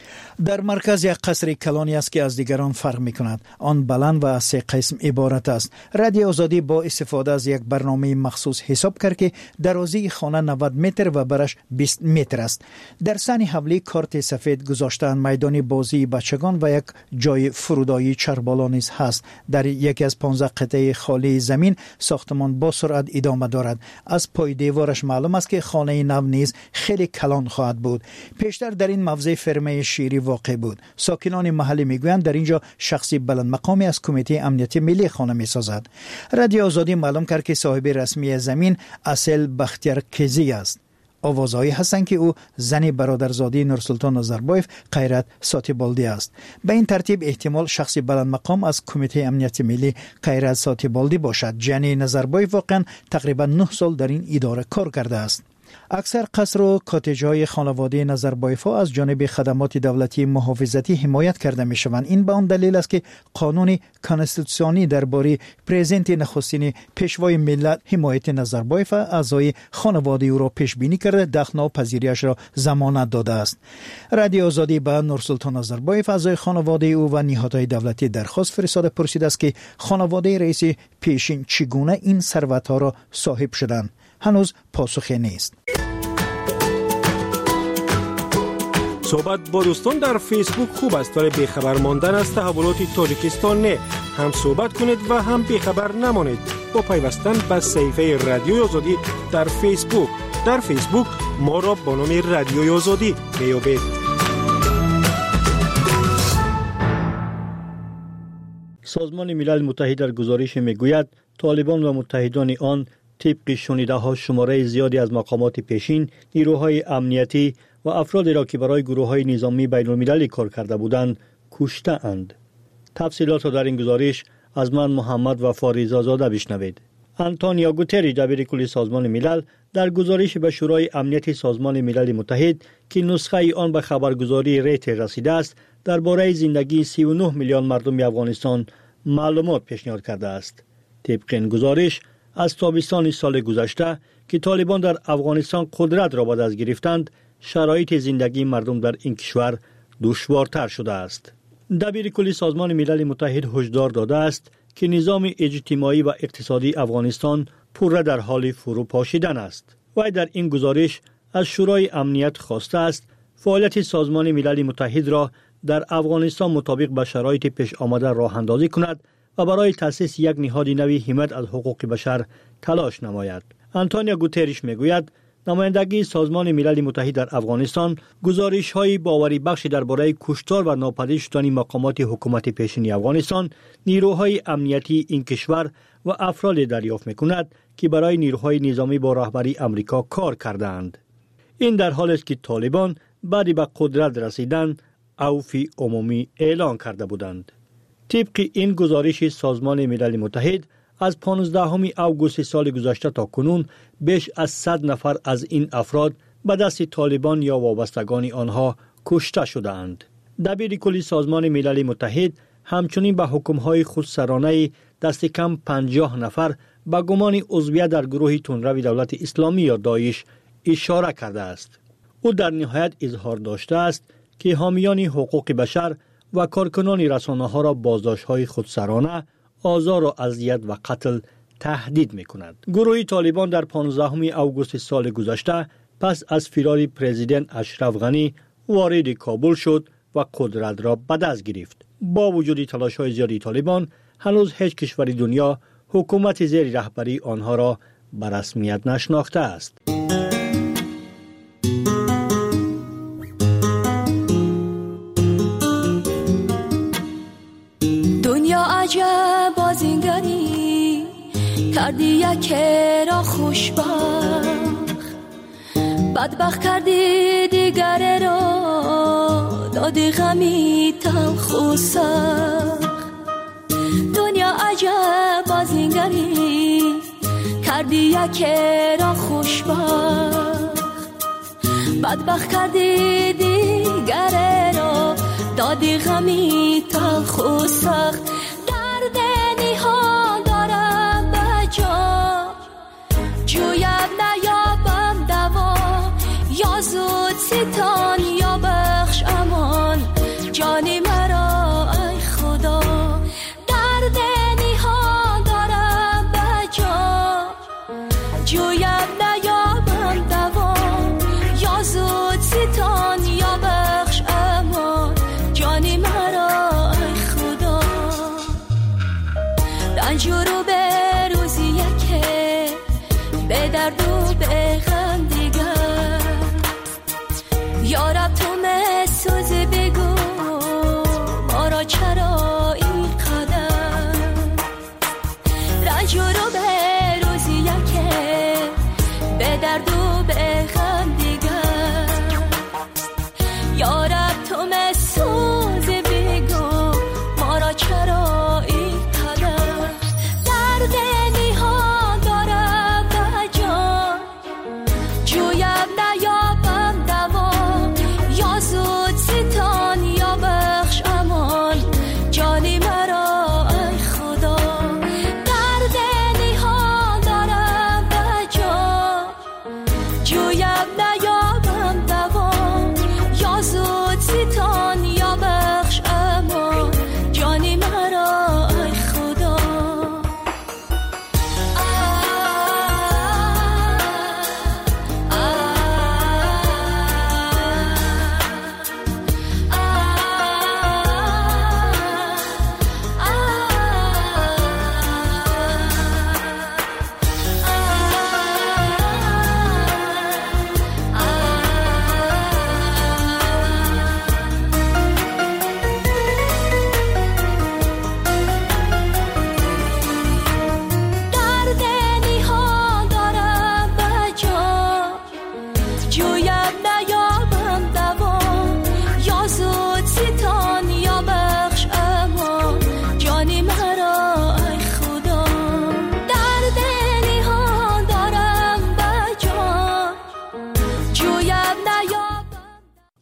در مرکز یک قصر کلانی است که از دیگران فرق می کند. آن بلند و از سه قسم عبارت است. رادیو آزادی با استفاده از یک برنامه مخصوص حساب کرد که درازی خانه نود متر و برش بیست متر است. در سن حولی کارت سفید گذاشتن، میدان بازی بچگان و یک جای فرودایی چربالا نیز هست. در یکی از پانزده قطعه خالی زمین ساختمان با سرعت ادامه دارد. از پای دیوارش معلوم است که خانه نو نیز خیلی کلان خواهد بود. پیشتر در این موضع فرمه شیری واقع بود. ساکنان محلی میگویند در اینجا شخصی بلند مقامی از کمیته امنیتی ملی خانه میسازد. رادیو آزادی معلوم کرد که صاحب رسمی زمین اصل بختیار کزی است. آوازهایی هستند که او زن برادرزاده نورسلطان نظربایف غیرت ساتیبالدی است. به این ترتیب احتمال شخصی بلند مقام از کمیته امنیتی ملی غیرت ساتیبالدی باشد. جنی نظربایف واقعا تقریبا نه سال در این اداره کار کرده است. اکثر قصر و کاتج‌های خانواده نظربایف از جانب خدمات دولتی محافظتی حمایت کرده می‌شوند. این به آن دلیل است که قانون کانستیتوسیونی درباره پرزیدنت نخستین پیشوای ملت حمایت نظربایف اعضای خانواده او را پیش بینی کرده دخل‌ناپذیریش را ضمانت داده است. رادیو آزادی به نورسلطان نظربایف اعضای خانواده او و نهادهای دولتی درخواست فرستاده پرسیده است که خانواده رئیس پیشین چگونه این ثروت‌ها را صاحب شدند. هنوز پاسخی نیست. صحبت با دوستان در فیسبوک خوب است ولی بیخبر ماندن از تحولات تاجیکستان نه. هم صحبت کنید و هم بیخبر نمانید با پیوستن به صفحه رادیو آزادی در فیسبوک. در فیسبوک ما را با نام رادیو آزادی بیابید. سازمان ملل متحد در گزارش میگوید طالبان و متحدان آن طبق شنیده ها شماره زیادی از مقامات پیشین، نیروهای امنیتی و افرادی را که برای گروه های نظامی بین المللی کار کرده بودند کشته اند. تفصیلات را در این گزارش از من محمد وفا ریزازاده بشنوید. آنتونیو گوتریش دبیر کل سازمان ملل در گزارش به شورای امنیت سازمان ملل متحد که نسخه آن به خبرگزاری ریتر رسیده است درباره زندگی سی و نه میلیون مردم افغانستان معلومات پیشنهاد کرده است. طبق این گزارش از تابستان سال گذشته که طالبان در افغانستان قدرت را به دست گرفتند شرایط زندگی مردم در این کشور دشوارتر شده است. دبیر کل سازمان ملل متحد هشدار داده است که نظام اجتماعی و اقتصادی افغانستان پوره در حال فرو پاشیدن است. و در این گزارش از شورای امنیت خواسته است فعالیت سازمان ملل متحد را در افغانستان مطابق به شرایط پیش آمده راه اندازی کند و برای تأسیس یک نهاد نوی حمایت از حقوق بشر تلاش نماید. آنتونیو گوتریش میگوید نمایندگی سازمان ملل متحد در افغانستان گزارش‌های باوری بخش درباره کشتار و ناپدید شدن مقامات حکومت پیشین افغانستان، نیروهای امنیتی این کشور و افراد دریافت می‌کند که برای نیروهای نظامی با رهبری آمریکا کار کردند. این در حالی است که طالبان بعد به قدرت رسیدن عفو عمومی اعلان کرده بودند. طبق این گزارش سازمان ملل متحد از پانزدهم اوگوست سال گذشته تا کنون بیش از صد نفر از این افراد به دست طالبان یا وابستگان آنها کشته شدند. دبیر کل سازمان ملل متحد همچنین به حکم‌های خودسرانه دست کم پنجاه نفر به گمان عضویت در گروه تندرو دولت اسلامی یا داعش اشاره کرده است. او در نهایت اظهار داشته است که حامیان حقوق بشر و کارکنان رسانه‌ها را بازداشت‌های خودسرانه، آزار و اذیت و قتل تهدید می‌کند. گروه طالبان در پانزدهم اوگوست سال گذشته پس از فرار پرزیدنت اشرف غنی وارد کابل شد و قدرت را به دست گرفت. با وجود تلاش‌های زیادی طالبان هنوز هیچ کشور دنیا حکومت زیر رهبری آنها را به رسمیت نشناخته است. دنیا عجب بازینگری کردی یک را خوشبخت، بدبخت کردی دیگر را دادی غمی تلخ و سخت. دنیا عجب بازینگری کردی یک را خوشبخت، بدبخت کردی دیگر را دادی غمی تلخ و سخت. درد نهان دارم به جا جویم نیابم دوا، یا زود ستان یا بخش امان جانی مرا ای خدا. درد نهان دارم به جا جویم نیابم دوا، یا زود ستان یا بخش امان جانی مرا ای خدا. رنج رو به روزی که به درد و به غم دیگر، یا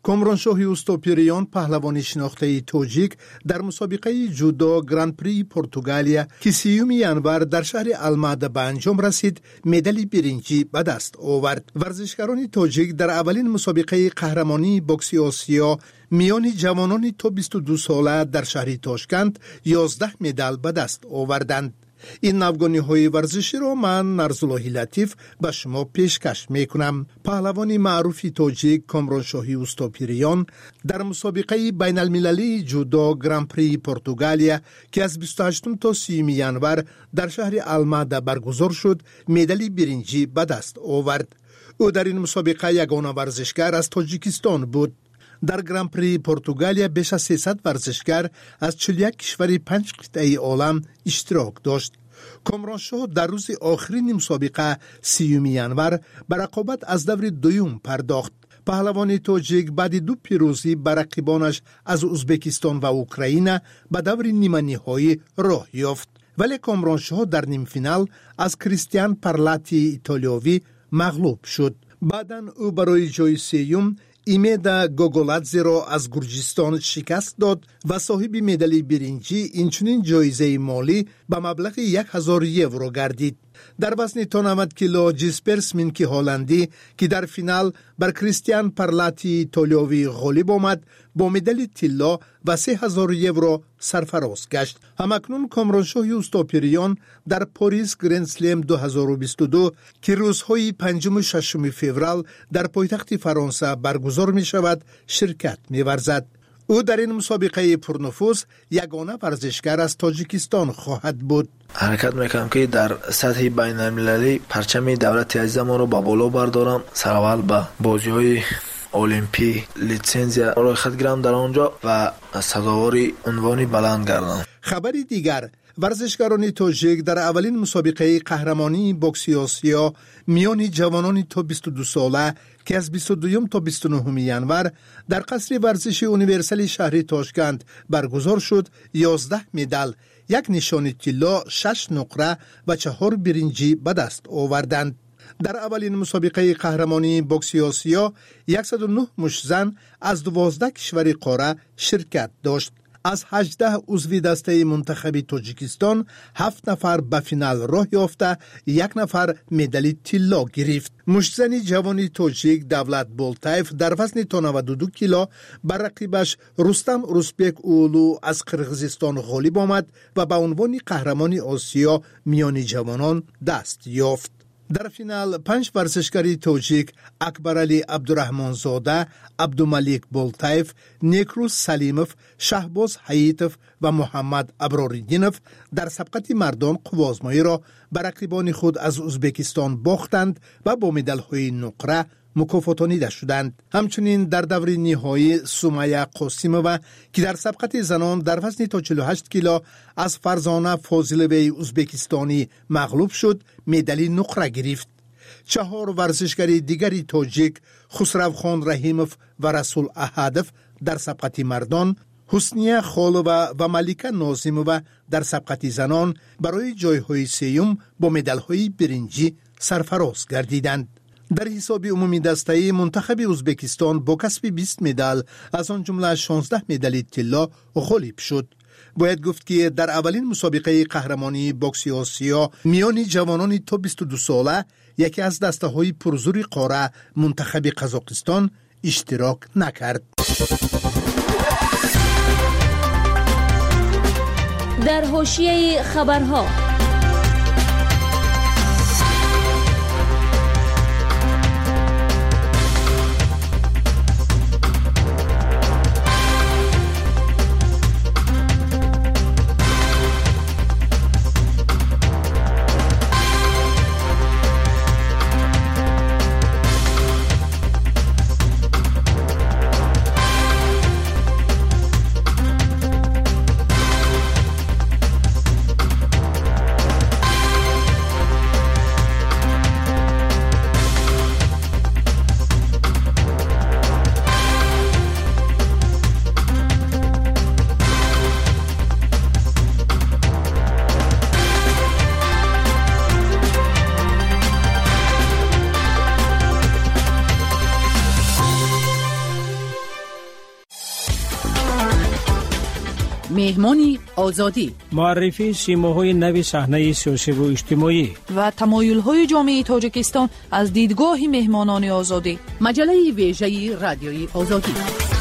کامرانشاه اوستوپیریان پهلوان شناخته توجیک در مسابقه جودو گراند پری پرتغالیا که سیوم ینور در شهر الماده به انجام رسید مدال برنجی به دست آورد. ورزشکاران توجیک در اولین مسابقه قهرمانی بوکس آسیا میان جوانان تا بیست و دو ساله در شهر تاشکند یازده مدال به دست آوردند. این نوگانی های ورزشی را من نرزاللهی لطیف به شما پیشکش می کنم. پهلوان معروف توجیک کامرانشاه اوستوپیریان در مسابقه بین المللی جودو گراند پری پرتغالیا که از بیست و هشتم تا سیوم ینور در شهر الماده برگزار شد مدال برنجی به دست آورد. او در این مسابقه یگانه ورزشکار از تاجیکستان بود. در گراند پری پرتغالیا بیش از سیصد ورزشکار از چهل و یک کشور پنج قطعه عالم اشتراک داشت. کامرانشاه در روز آخرین مسابقه سیوم ینور به رقابت از دور دوم پرداخت. پهلوان توجیک بعد دو پیروزی بر رقیبانش از ازبکستان و اوکراین به دور نیمه نهایی راه یافت. ولی کامرانشاه در نیم فینال از کریستیان پارلاتی ایتالیایی مغلوب شد. بعداً او برای جای سیوم ایمیدا گوگولادزه را از گرجستان شکست داد و صاحب مدال برنجی اینچنین جایزه مالی به مبلغ یک هزار یورو گردید. در وزن تا نود کیلو جیسپر سمینکی هلندی که در فینال بر کریستیان پارلاتی ایتالیایی غالب آمد با مدال طلا و سه هزار یورو سرفراز گشت. همکنون کامرانشاه اوستوپیریان در پاریس گرند سلم دو هزار و بیست و دو که روزهای پنجم و ششم فوریه در پایتخت فرانسه برگزار می شود شرکت می ورزد. او در این مسابقه پرنفوذ یگانه ورزشکار از تاجیکستان خواهد بود. حرکت میکنم که در سطح بین المللی پرچم دولت عزیز ما رو با بالا بردارم. سرول به بازی های المپی لیسنزیا را خط گیرم در آنجا و سزاوار عنوانی بلند گردم. خبری دیگر، ورزشکاران توجیک در اولین مسابقه قهرمانی بوکس آسیا میان جوانان تا بیست و دو ساله که از بیست و دو تا بیست و نه ینور در قصر ورزشی یونیورسال شهر تاشکند برگزار شد یازده مدال، یک نشان طلا، شش نقره و چهار برنجی به دست آوردند. در اولین مسابقه قهرمانی بوکس آسیا صد و نه مشزن از دوازده کشور قاره شرکت داشت. از هجده عضو دسته منتخب تاجیکستان هفت نفر به فینال راه یافته، یک نفر مدال طلا گرفت. مشتزن جوانی تاجیک دولت بولتایف در وزن تا نود و دو کیلو بر رقیبش رستم روسبک اولو از قرقیزستان غالب آمد و به عنوان قهرمان آسیا میان جوانان دست یافت. در فینال پنج ورزشکاری توجیک اکبرعلی عبدالرحمن زاده، عبدالملیک بولتایف، نیکروز سلیموف، شهباز حییتوف و محمد ابراریدینوف در سبقت مردان قوازمایی را بر رقیبان خود از ازبکستان باختند و با مدال‌های نقره مکافاتانیده شدند. همچنین در دور نهایی سمیه قاسیمووا که در سبقت زنان در وزن تا چهل و هشت کیلو از فرزانه فاضلوی ازبکستانی مغلوب شد، مدال نقره گرفت. چهار ورزشکار دیگری تاجیک خسروخان رحیموف و رسول احدوف در سبقت مردان، حسنیه خالووا و ملیکه نازیمووا در سبقت زنان برای جایهای سیوم با مدال‌های برنجی سرفراز گردیدند. در حساب عمومی دسته منتخب ازبکستان با کسب بیست مدال از آن جمله شانزده مدال طلا غالب شد. باید گفت که در اولین مسابقه قهرمانی بوکس آسیا میان جوانان تا بیست و دو ساله یکی از دسته های پرزور قاره منتخب قزاقستان اشتراک نکرد. در حاشیه خبرها مهمانی آزادی، معرفی سیماهای نو صحنه سیاسی و اجتماعی و تمایل‌های جامعه تاجیکستان از دیدگاه مهمانان آزادی. مجله ویژه رادیوی آزادی.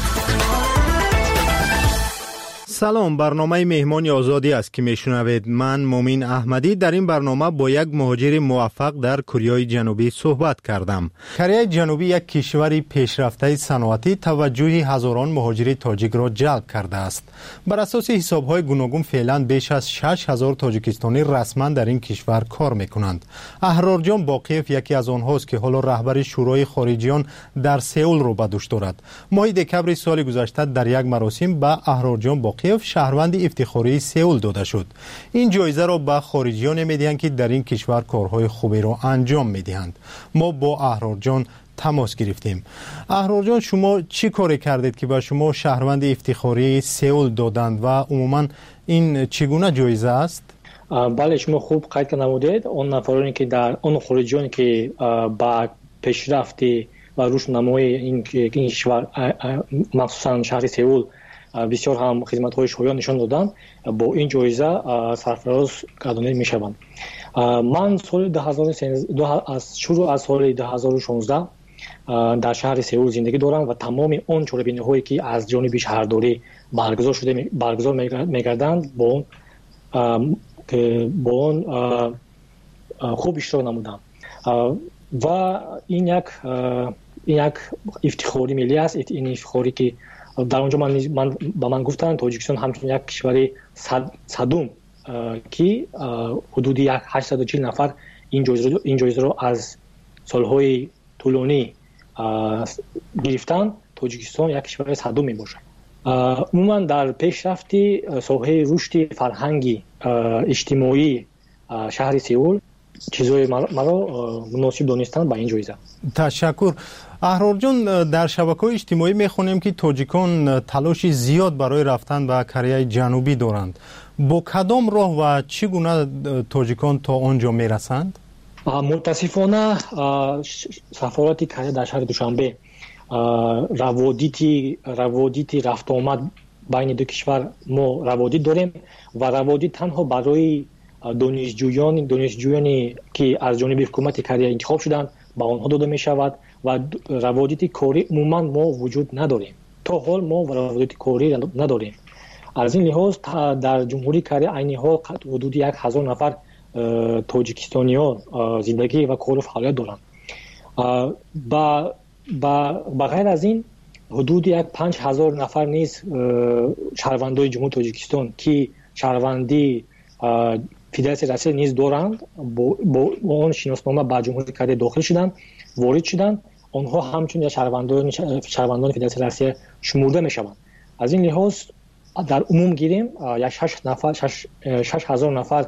سلام، برنامه مهمان آزادی است که میشنوید. من مومین احمدی در این برنامه با یک مهاجر موفق در کره جنوبی صحبت کردم. کره جنوبی یک کشور پیشرفته صنعتی توجه هزاران مهاجر تاجیک را جلب کرده است. بر اساس حساب‌های گوناگون فعلا بیش از شش هزار تاجیکستانی رسما در این کشور کار میکنند. احرار جان باقیف یکی از آنهاست که حالا رهبر شورای خارجیان در سئول را به دوش دارد. ماه دکبر سال گذشته در یک مراسم به احرار جان باقیف شهروند افتخاری سئول داده شد. این جایزه را به خارجیان میدهند که در این کشور کارهای خوبی را انجام میدهند. ما با احرار جان تماس گرفتیم. احرار جان، شما چی کاری کردید که به شما شهروند افتخاری سئول دادند و عموما این چگونه جایزه است؟ بله، شما خوب قید نمودید. اون نفرانی که در اون خارجیان که با پیشرفت و روشنمایی این کشور مخصوصا شهر سئول بسیار هم خدمت‌های شایان نشان دادن، با این جایزه سرفراز گردانیده می‌شوند. من سال دو هزار و سیزده از شروع از سال دو هزار و شانزده در شهر سئول زندگی دارم و تمام اون چاره‌بینی‌هایی که از جانب شهرداری برگزار شده برگزار می‌گردند با اون با اون خوب اشتراک نمودم و این یک این یک افتخاری ملی است. این افتخاری که در اونجا من من با من گفتن تاجیکستان همچون یک کشور صد صدوم که حدود یک هشتصد و چهل نفر این جایزه رو این جایزه رو از سالهای طولانی گرفتن. تاجیکستان یک کشور صدوم می باشد. عموما در پیشرفت ساحه رشد فرهنگی اجتماعی شهر سئول چیزای مرا مناسب دانستن با این جایزه. تشکر. احرار جان، در شبکه‌های اجتماعی میخونیم که تاجیکان تلاش زیاد برای رفتن به کره جنوبی دارند. با کدام راه و چگونه تاجیکان تا آنجا میرسند؟ متاسفانه سفارت کره در شهر دوشنبه روادیتی روادیتی رفت آمد بین دو کشور ما روادید داریم و روادید تنها برای دانشجویان دانشجویانی که از جانب حکومت کره انتخاب شدند با آنها داده می شود و روادید کاری عموما ما وجود نداریم. تا حال ما روادید کاری نداریم. از این لحاظ در جمهوری کره عین حال حدود یک هزار نفر تاجیکستانیان زندگی و کار و فعالیت دارند. با با غیر از این حدود یک پنج هزار نفر نیز شهروندان جمهوری تاجیکستان که شهروندی فدراسیون رسمی نیز دارند با با اون شناسنامه با جمهوری کره داخل شدند، وارد شدند. آنها همچون شهروندان شهروندان فدراسیون رسمی شمرده میشوند. از این لحاظ در عموم گیریم یک شش نفر شش, شش هزار نفر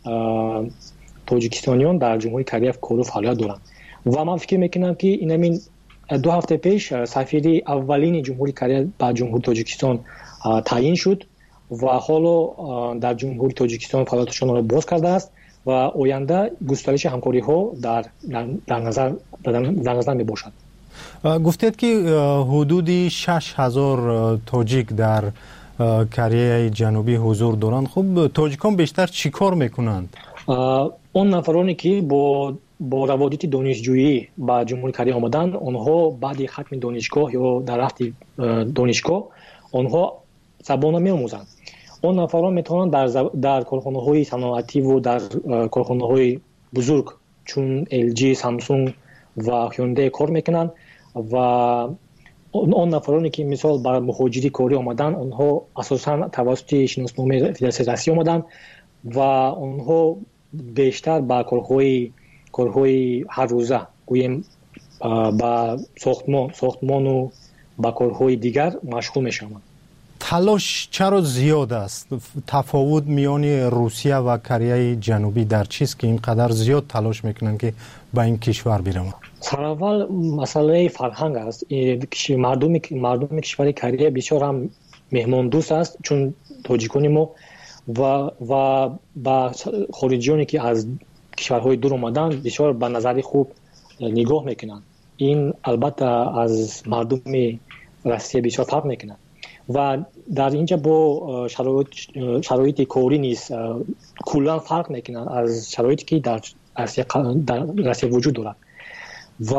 تاجیکستانیان در جمهوری کره کار و فعالیت دارند و من فکر میکنم که این همین دو هفته پیش سفیر اولین جمهوری کره با جمهوری تاجیکستان تعیین شد و حالا در جمهوری تاجیکستان فعالیتشان را باز کرده است و آینده گسترش همکاری ها در در نظر در نظر می باشد. گفتید که حدود شش هزار تاجیک در کره جنوبی حضور دارند. خب تاجیکان بیشتر چی کار میکنند؟ اون نفرانی که با با روابط دانشجویی با جمهوری کره آمدن، آنها بعد ختم دانشگاه یا در رفت دانشگاه آنها زبان می‌آموزند. اون نفران میتونن در زب... در کارخانه‌های صنعتی و در کارخانه‌های بزرگ چون ال جی، سامسونگ و هیوندای کار میکنن و اون نفرانی که مثال بر مهاجری کاری آمدن، آنها اساساً توسط شناسنامه فدراسیون رسمی آمدن و آنها بیشتر با کارهای کارهای هر روزه گوییم با ساختمان ساختمان و با کارهای دیگر مشغول میشوند. تلاش چرا زیاد است؟ تفاوت میان روسیه و کره جنوبی در چیست که اینقدر زیاد تلاش میکنن که به این کشور برن؟ سراول مسئله فرهنگ است. مردم مردم کشور کره بسیار هم مهمان دوست است، چون تاجیکان ما و و با خارجیانی که از کشورهای دور آمدن بسیار به نظر خوب نگاه میکنن. این البته از مردم روسیه بسیار فرق میکنه و در اینجا با شرایط شرایط کاری نیست کلا فرق میکنه از شرایطی که در روسیه در روسیه وجود دارد و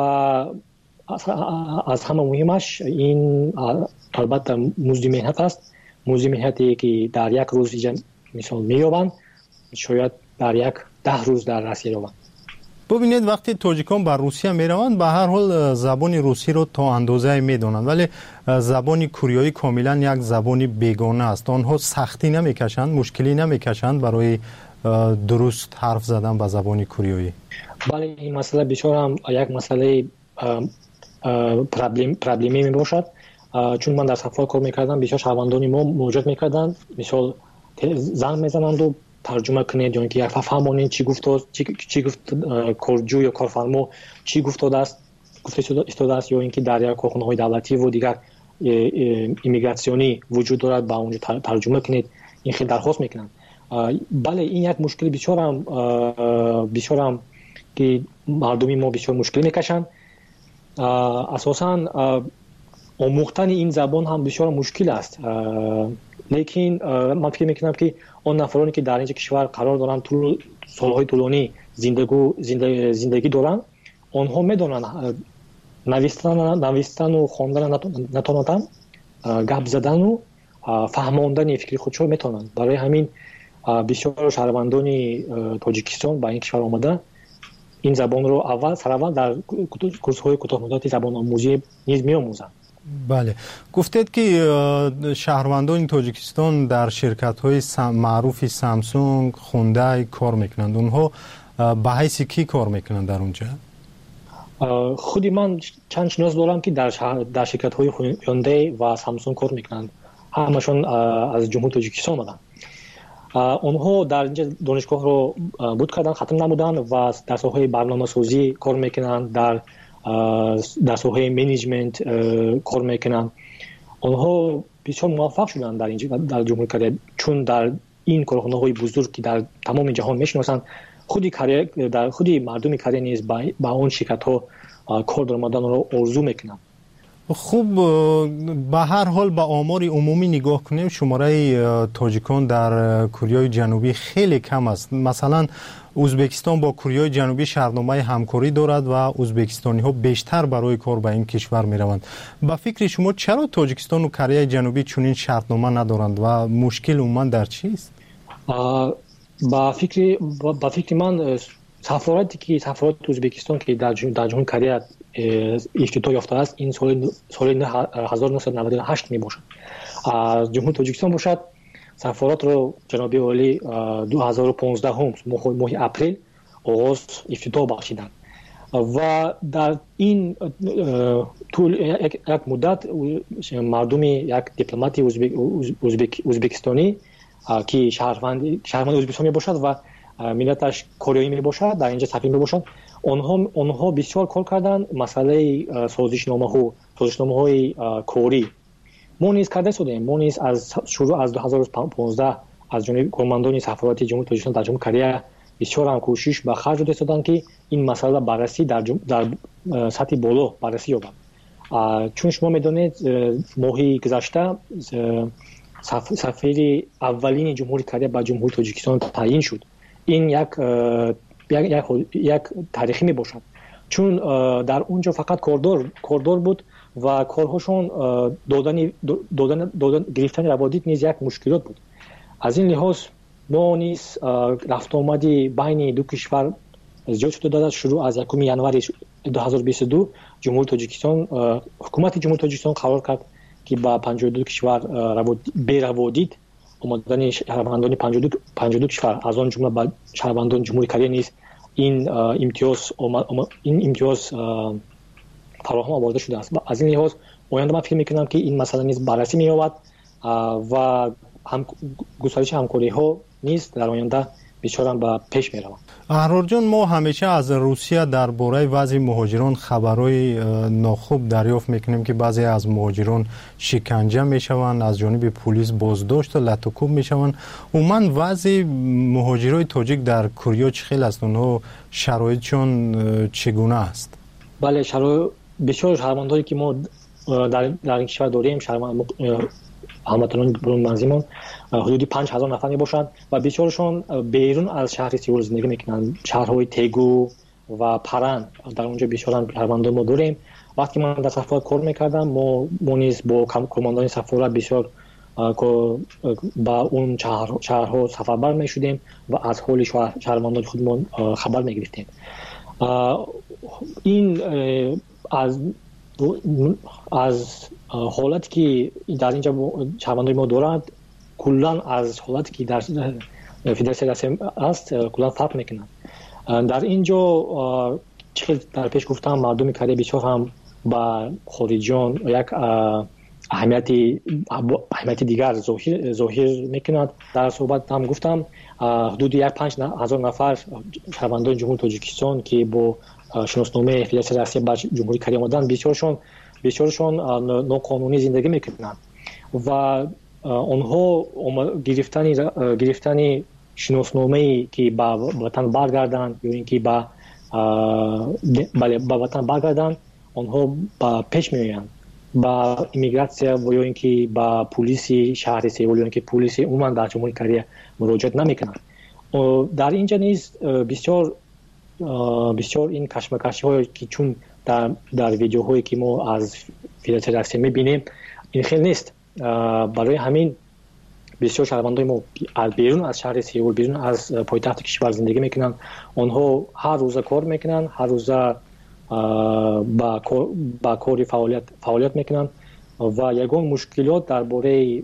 از همه مهمش این البته مزد مهنت است. مزد مهنتی که در یک روز اینجا مثال مییابند شاید در یک ده روز در روسیه یابند. ببینید وقتی تاجیکان بر روسیه میروند به هر حال زبان روسی رو تا اندازه میدونند، ولی زبان کوریایی کاملا یک زبان بیگانه است. آنها سختی نمیکشند، مشکلی نمیکشند برای درست حرف زدن به زبان کوریایی. بله این مسئله بسیار هم یک مسئله پرابلم پرابلمی می باشد، چون من در صفحه کار میکردم بسیار شهروندان ما مراجعه میکردند، مثال زنگ میزنند و ترجمه کنید یا اینکه یک فهمونید چی گفت چی, چی گفت کارجو یا کارفرما چی گفته است گفته استاد است یا اینکه در یک کارخانه های دولتی و دیگر ایمیگراسیونی وجود دارد با اونجا ترجمه کنید، این خیلی درخواست میکنند. بله این یک مشکل بسیار هم بسیار هم که مردمی ما بسیار مشکل میکشند. اساساً آموختن این زبان هم بسیار مشکل است، لیکن من فکر میکنم که آن نفرانی که در این کشور قرار دارند طول سالهای طولانی زندگی زندگی, زندگی دارند آنها میدونند نوشتن نوشتن و خواندن نتونن، گپ زدن و فهماندن فکر خودشون میتونند. برای همین بسیار شهروندان تاجیکستان با این کشور آمده این زبان رو اول سر اول در کورس‌های کوتاه مدت زبان آموزی نیز می‌آموزند. بله گفتید که شهروندان تاجیکستان در شرکت‌های معروف سامسونگ، خوندای کار میکنند. اونها به حیث کی کار میکنند در اونجا؟ خودی من چند شناس دارم که در در شرکت‌های هیوندای و سامسونگ کار میکنند. همشون از جمهوری تاجیکستان آمدند. اونها در اینجا دانشگاه رو بود کردن، ختم نمودن و در ساحه برنامه‌سازی کار میکنند، در در ساحه منیجمنت کار میکنند. اونها بسیار موفق شدند در اینجا در جمهوری کره، چون در این کارخانه‌های بزرگ که در تمام جهان میشناسند خودی کره در خودی مردم کره نیز با, با اون شرکت‌ها کار درآمدن رو آرزو میکنند. خوب به هر حال با آمار عمومی نگاه کنیم شماره تاجیکان در کوریای جنوبی خیلی کم است. مثلا ازبکستان با کوریای جنوبی شرطنامه همکاری دارد و ازبکستانی ها بیشتر برای کار به این کشور می روند. با فکر شما چرا تاجیکستان و کره جنوبی چنین شرطنامه ندارند و مشکل عموما در چیست؟ با فکر با فکر من سفارتی که سفارت ازبکستان که در در جمهوری کره افتتاح یافته است این سال سال هزار و نهصد و نود و هشت می باشد. از جمهوری تاجیکستان باشد سفارت رو جناب عالی دو هزار و پانزده هم ماه اپریل آغاز افتتاح بخشیدند و در این طول یک مدت مردم یک دیپلماتی ازبک ازبکستانی که شهروند شهروند ازبکستان می باشد و ملتش کوریایی می باشد در اینجا سفیر می باشد آنها آنها بسیار کار کردند. مسئله سازشنامه ها سازشنامه های کوری ما نیز کرده شدیم. ما نیز از شروع از دو هزار و پانزده از جانب کارمندان سفارت جمهوری تاجیکستان در جمهوری کره بسیار هم کوشش به خرج داده شدند که این مسئله بررسی در جم... در سطح بالا بررسی یابد. چون شما میدونید ماهی گذشته سف... سفیر اولین جمهوری کره به جمهوری تاجیکستان تعیین شد. این یک یک یک, یک تاریخی می باشد چون در اونجا فقط کاردار کاردار بود و کارهاشون دادن دادن دادن گرفتن روابط نیز یک مشکلات بود. از این لحاظ ما نیز رفت آمدی بین دو کشور زیاد شده داد. شروع از یکم ژانویه دو هزار و بیست و دو جمهوری تاجیکستان حکومت جمهوری تاجیکستان قرار کرد که با پنجاه و دو کشور به روابط آمدن شهروندان پنجاه و دو کشور از آن جمله با شهروندان جمهوری کره نیز این امتیاز این امتیاز فراهم آورده شده است. از این لحاظ آینده من فکر میکنم که این مسئله نیز بررسی می‌یابد و هم گسترش همکاری ها نیز در آینده بسیار هم به پیش می‌روند. احرار جان ما همیشه از روسیه درباره وضع مهاجران خبرهای ناخوب دریافت میکنیم که بعضی از مهاجران شکنجه میشوند، از جانب پلیس بازداشت و لطوکوب میشوند. عموما وضع مهاجرای تاجیک در کوریا چه خیلی است؟ اونها شرایطشون چگونه است؟ بله شرایط بسیار شرمندهایی که ما در در این کشور داریم شرمند هموطنان برون منزلمون حدود پنج هزار نفر میباشند و بسیارشون بیرون از شهر سئول زندگی میکنند. شهرهای تگو و پران در اونجا بسیار شهروندان ما داریم. وقتی من در سفارت کار میکردم ما نیز با کماندان سفارت بسیار با اون شهرها سفربر میشدیم و از حال شهروندان خودمون خبر میگرفتیم. این از از حالتی که در اینجا شهروندان ما دارند کلا از حالتی که در فدراسیون رسمی است کلا فرق میکنند. در اینجا چه در پیش گفتم مردم کره بسیار هم با خارجیان یک اهمیتی اهمیتی دیگر ظاهر ظاهر میکنند. در صحبت هم گفتم حدود یک پنج هزار نفر شهروندان جمهوری تاجیکستان که با شناسنامه فدراسیون رسمی بر جمهوری کره آمدن بسیارشون بسیارشون ناقانونی زندگی میکنند و آنها گرفتن گرفتن شناسنامه‌ای که با وطن برگردن یا اینکه با بله با وطن برگردن آنها با پیش میآیند با ایمیگراسیون یا اینکه با پلیس شهر سئول یا اینکه پلیس عموما در جمهوری کره مراجعه نمیکنند. در اینجا نیز بسیار بسیار این کشمکش‌هایی که چون در در ویدیوهایی که ما از فدراسیون رسمی می‌بینیم این خیلی نیست. برای همین بسیار شهروندان ما از بیرون از شهر سئول بیرون از پایتخت کشور زندگی میکنن. آنها هر روز کار میکنن، هر روز با با کاری فعالیت فعالیت میکنن و یگان مشکلات درباره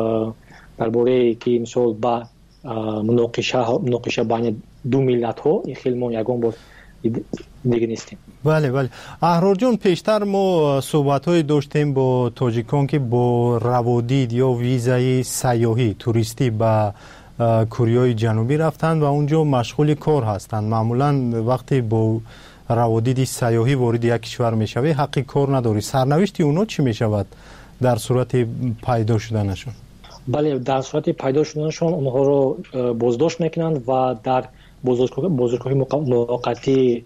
درباره که مثلا با مناقشه مناقشه بین دو ملت ها این خیلی ما یگان بار دیگه نیستیم. بله بله احرار جان، پیشتر ما صحبت‌های داشتیم با تاجیکان که با روادید یا ویزای سیاحی توریستی به کره جنوبی رفتند و اونجا مشغول کار هستند. معمولا وقتی با روادید سیاحی وارد یک کشور میشوی حق کار نداری. سرنوشت اونا چی میشود در صورت پیدا شدنشون؟ بله در صورت پیدا شدنشون اونها رو بازداشت میکنند و در بازداشتگاه موقتی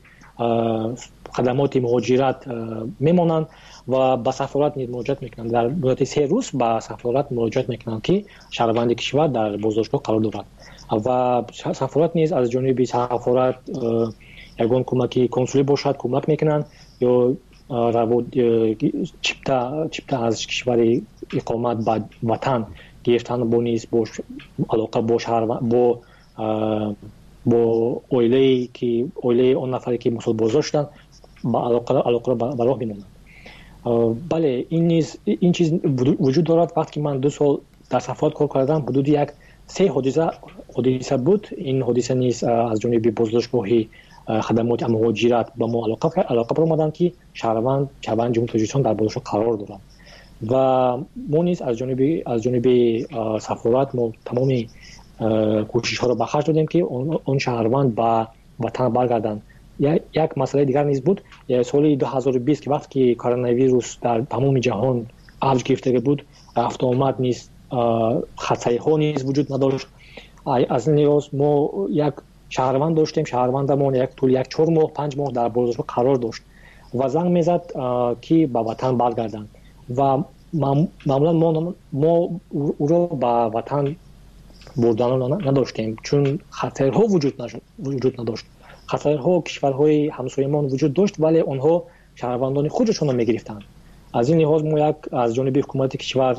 خدمات مهاجرت میمونند و به سفارت مراجعت میکنند. در مدت سه روز به سفارت مراجعت میکنند که شهروند کشور در بازداشتگاه قرار دارد و سفارت نیز از جانب سفارت یگان کمکی کنسولی باشد کمک میکنند یا رواد چپتا چپتا از کشور اقامت به وطن گرفتن با نیز با علاقه با شهر با با اویله که اویله اون نفری که مسئول بازداشت شدن با علاقه علاقه به راه میمونند. بله این نیز این چیز وجود دارد. وقتی من دو سال در سفارت کار کردم حدود یک سه حادثه حادثه بود. این حادثه نیز از جانب بازداشتگاهی خدمات مهاجرت با ما علاقه علاقه برآمدند که شهروند شهروند جمهوری تاجیکستان در بازداشت قرار دارند و ما نیز از جانب از جانب سفارت ما تمامی کوشش ها را به خرج دادیم که اون شهروند به وطن برگردند. یک مسئله دیگر نیز بود. سال دو هزار و بیست که وقتی که کرونا ویروس در تمام جهان اوج گرفته بود رفت آمد نیز خطای ها نیز وجود نداشت. از این لحاظ ما یک شهروند داشتیم. شهروند ما یک طول یک چهار ماه پنج ماه در بازداشت قرار داشت و زنگ میزد که به وطن برگردند و معمولا ما ما او را به وطن بردن نداشتیم چون خطرها وجود نشد وجود نداشت. خطرها کشورهای همسایه‌مان وجود داشت ولی آنها شهروندان خودشون را میگرفتند. از این لحاظ ما یک از جانب حکومت کشور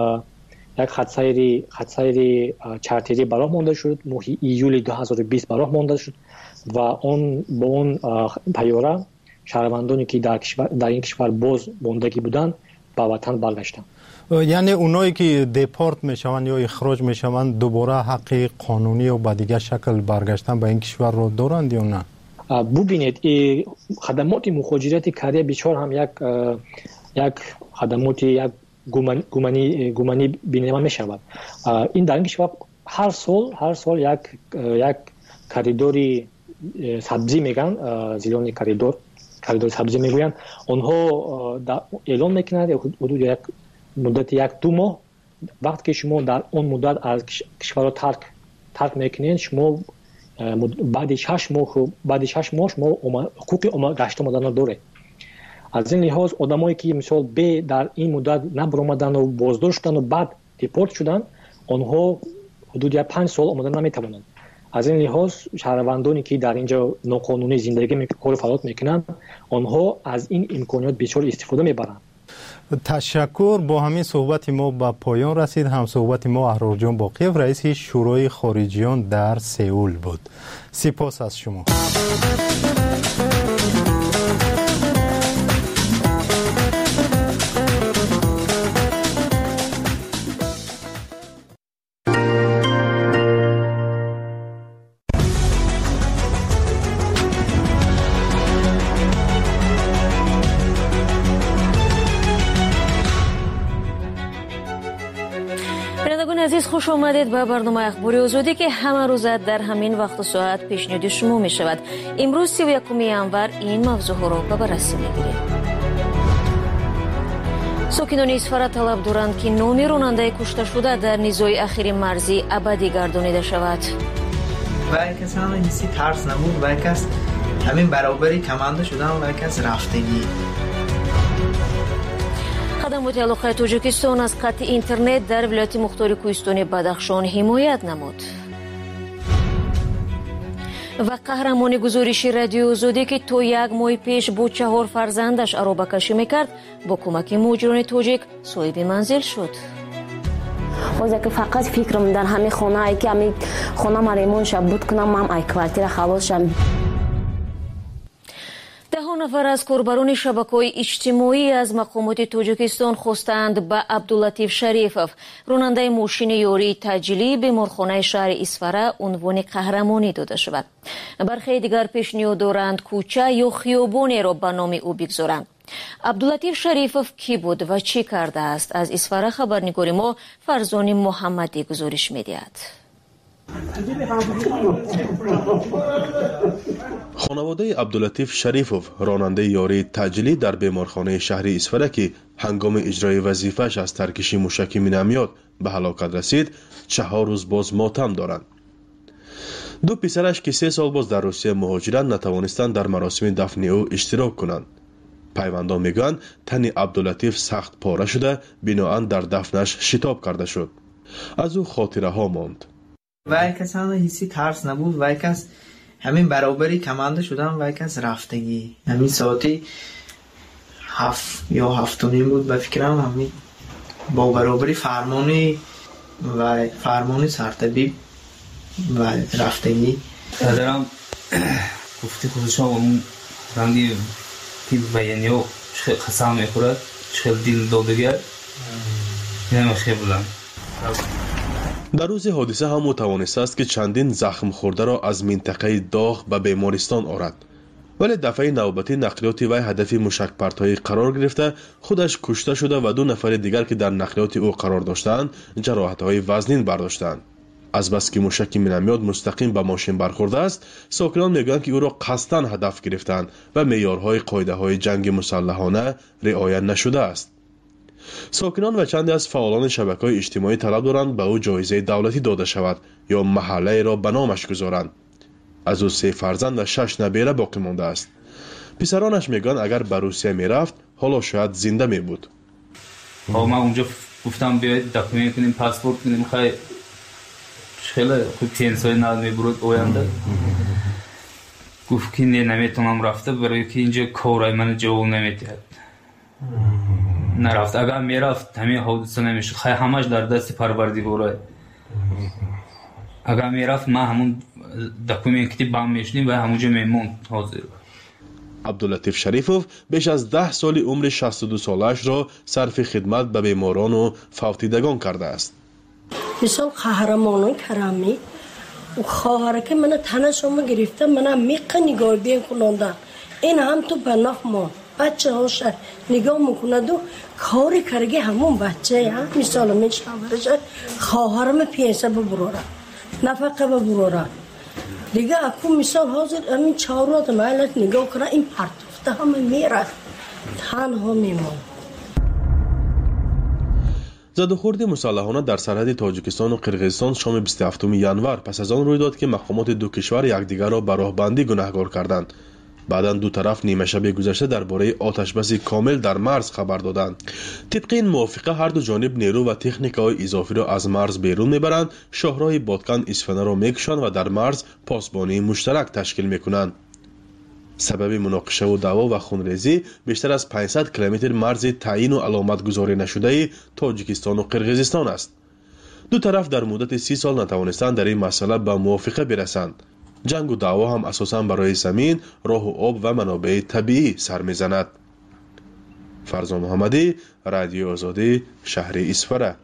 یک خطسیر خطسیر چارتری براه مانده شد. ماه ایول دو هزار و بیست براه مانده شد و اون با اون پیاره شهروندانی که در کشور در این کشور باز ماندگی بودند به وطن برگشتند. یعنی اونایی که دیپورت میشوند یا اخراج میشوند دوباره حق قانونی و به دیگه شکل برگشتن به این کشور رو دارند یا نه؟ ببینید خدمات مهاجرت کره بسیار هم یک یک خدمات یک گمانی گمانی بینیده میشود. این در این کشور هر سال هر سال یک یک کریدوری سبزی میگن زیلون کریدور کریدور سبزی میگویند. آنها اعلام میکنند حدود یک مدت یک دو ماه وقت که شما در اون مدت از کشور را ترک ترک میکنین شما بعد شش ماه بعد شش ماه شما حقوق گشت آمدن داره. از این لحاظ آدمایی که مثلا به در این مدت نبرآمدن و بازداشتن و بعد دیپورت شدن، آنها حدود پنج سال آمدن نمیتوانند. از این لحاظ شهروندانی که در اینجا ناقانونی زندگی میکنند، کار فعالیت میکنند، آنها از این امکانات بسیار استفاده میبرند. تشکر. با همین صحبت ما به پایان رسید. هم صحبت ما احرار جان باقیف، رئیس شورای خارجیان در سئول بود. سپاس از شما. عزیز خوش آمدید به برنامه اخباری آزادی که همه روز در همین وقت و ساعت پیشنهاد شما می شود. امروز سی و یکم ژانویه این موضوع ها را به بررسی میگیریم. ساکنان اصفهان طلب دارند که نام راننده کشته شده در نیزوی اخیر مرزی ابدی گردانیده شود. و کسی هم حسی ترس نبود و کس همین برابری کمانده شدن و کس رفتگی. خدمات علاقه تاجیکستان از قطع اینترنت در ولایت مختار کوهستانی بدخشان حمایت نمود. و قهرمانی گزارش رادیو آزادی که تا یک ماه پیش با چهار فرزندش عرابه کشی میکرد با کمک مهاجران تاجیک صاحب منزل شد. واسه که فقط فکرم در همین خانه ای که همین خانه مریمون شب بود کنم من ای کوارتیر خلاص شم. ده نفر از کاربران شبکه‌های اجتماعی از مقامات تاجیکستان خواستند به عبداللطیف شریفوف راننده ماشین یاری تجلی بیمارخانه شهر اصفهان عنوان قهرمانی داده شود. برخی دیگر پیشنهاد دارند کوچه یا خیابانی را به نام او بگذارند. عبداللطیف شریفوف کی بود و چی کرده است؟ از اصفهان خبرنگار ما فرزان محمدی گزارش می‌دهد. خانواده عبداللطیف شریفوف راننده یاری تجلی در بیمارخانه شهر اصفهان که هنگام اجرای وظیفه‌اش از ترکشی موشکی مینامیات به هلاکت رسید چهار روز باز ماتم دارند. دو پسرش که سه سال باز در روسیه مهاجرند نتوانستند در مراسم دفن او اشتراک کنند. پیوندان میگویند تن عبداللطیف سخت پاره شده بناهن در دفنش شتاب کرده شد. از او خاطره ها ماند. و کس هم حسی ترس نبود و کس همین برابری کمانده شدن و کس رفتگی همین ساعتی هفت یا هفت و نیم بود به فکرم همین با برابری فرمانی و فرمانی سرطبیب و رفتگی پدرم گفتی خودش هم اون رنگی که بیانی ها خسام میخورد چخیل دیل دادگر اینه خیلی بودم. در روز حادثه هم توانسته است که چندین زخم خورده را از منطقه داغ به بیمارستان آورد، ولی دفعه نوبتی نقلیات وی هدف موشک پرتایی قرار گرفته خودش کشته شده و دو نفر دیگر که در نقلیات او قرار داشتند جراحت‌های وزنین برداشتند. از بس که موشک مینامیات مستقیم به ماشین برخورده است، ساکنان میگویند که او را قصداً هدف گرفتند و معیارهای قاعده‌های جنگ مسلحانه رعایت نشده است. ساکنان و چندی از فعالان شبکه‌های اجتماعی طلب دارند به او جایزه دولتی داده شود یا محله را به نامش گذارند. از او سه فرزند و شش نبیره باقی مانده است. پسرانش میگن اگر به روسیه میرفت حالا شاید زنده می بود. ما اونجا گفتم بیاید داکیومنت کنیم، پاسپورت کنیم، خیلی خیلی خوب تینسای ناد میبرد آینده. گفت که نه نمیتونم رفته برای که اینجا کارای من جواب نمیدهد. نرفت. اگر میرفت همین حادثه نمیشه. خیلی همش در دست پروردگاره. اگر میرفت ما همون داکیومنتی بام میشنیم و همونجا میموند حاضر. عبداللطیف شریفوف بیش از ده سال عمر شصت و دو سالش را صرف خدمت به بیماران و فوتیدگان کرده است. مثال قهرمانان کرامی و خواهر که من تنشم گرفته من میقه نگاه بین کننده این هم تو پناه ما بچه هاش نگاه میکند و کاری کرگی همون بچه هم مثال من شاورش خواهرم پیسه ببرورم نفقه ببرورم دیگه اکو مثال حاضر همین چهارات مالت نگاه کنه این پرتفته همه میره تنها میمون. زد و خورد مسلحانه در سرحد تاجیکستان و قرقیزستان شام بیست و هفتم ژانویه پس از آن روی داد که مقامات دو کشور یکدیگر را به راهبندی گناهکار کردند. بعداً دو طرف نیمه شب گذشته درباره آتشبس کامل در مرز خبر دادند. طبق این موافقه هر دو جانب نیرو و تکنیک‌های اضافی را از مرز بیرون میبرند، شاهراه بادکن اصفهان را میکشند و در مرز پاسبانی مشترک تشکیل میکنند. سبب مناقشه و دعوا و خونریزی بیشتر از پانصد کیلومتر مرز تعیین و علامت گذاری نشده تاجیکستان و قرقیزستان است. دو طرف در مدت سی سال نتوانستند در این مسئله به موافقه برسند. جنگ و دعوا هم اساساً برای زمین، راه و آب و منابع طبیعی سر میزند. فرزان محمدی، رادیو آزادی، شهر اصفهان.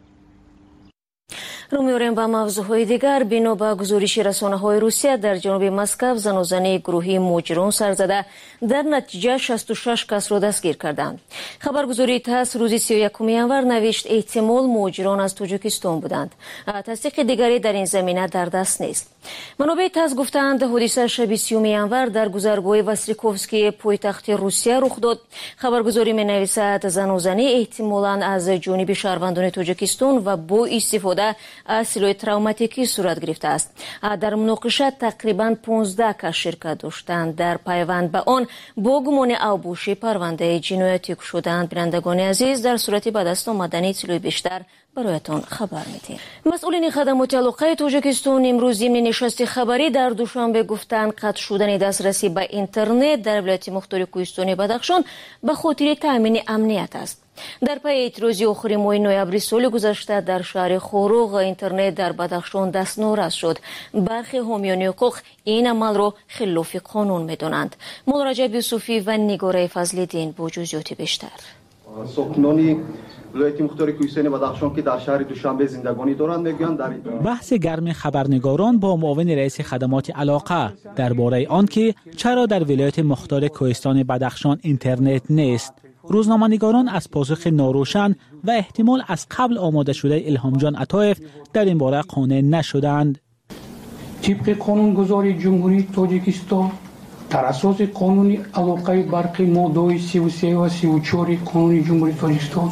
رو می‌آوریم به موضوعهای دیگر. بنا به گزارش رسانه‌های روسیه در جنوب مسکو زنوزنی گروهی مجرم سر زده در نتیجه شصت و شش کس را دستگیر کردند. خبرگزاری تاس روز سی و یکم ینور نوشت احتمال مجرمان از تاجیکستان بودند. تصدیق دیگری در این زمینه در دست نیست. منابع تاس گفتند حادثه شب سیوم ینور در گذرگاه واسیلیکوفسکی پایتخت روسیه رخ داد. خبرگزاری می‌نویسد زنوزنی احتمالاً از جانب شهروندان تاجیکستان و با استفاده از سلاح تروماتیکی صورت گرفته است. در مناقشه تقریباً پانزده کس شرکت داشتند. در پیوند به آن با گمان اوبوشی پرونده جنایتی شدند. بینندگان عزیز، در صورتی به دست آمدن اطلاع بیشتر برایتان خبر میدیم. مسئولین خدمات علاقه تاجیکستان امروز ضمن نشست خبری در دوشنبه گفتند قطع شدن دسترسی به اینترنت در ولایت مختار کوهستانی بدخشان به خاطر تامین امنیت است. در پی اعتراضی آخر ماه نوامبر سال گذشته در شهر خوروغ اینترنت در بدخشان دستنورس شد. برخی حامیان حقوق این عمل را خلاف قانون می‌دانند. مولا رجب یوسفی و نگاره فضل‌الدین با جزئیات بیشتر. ساکنان ولایت مختار کوهستانی بدخشان که در شهر دوشنبه زندگانی دارند میگویند در بحث گرم خبرنگاران با معاون رئیس خدمات علاقه درباره آنکه چرا در ولایت مختار کوهستان بدخشان اینترنت نیست. روزنامه‌نگاران از پاسخ ناروشن و احتمال از قبل آماده شده الهام جان عطایف در این باره قانع نشدند. طبق قانونگذاری جمهوری تاجیکستان در اساس قانون علاقه برقی ماده سی و سه و سی و چهار قانون جمهوری تاجیکستان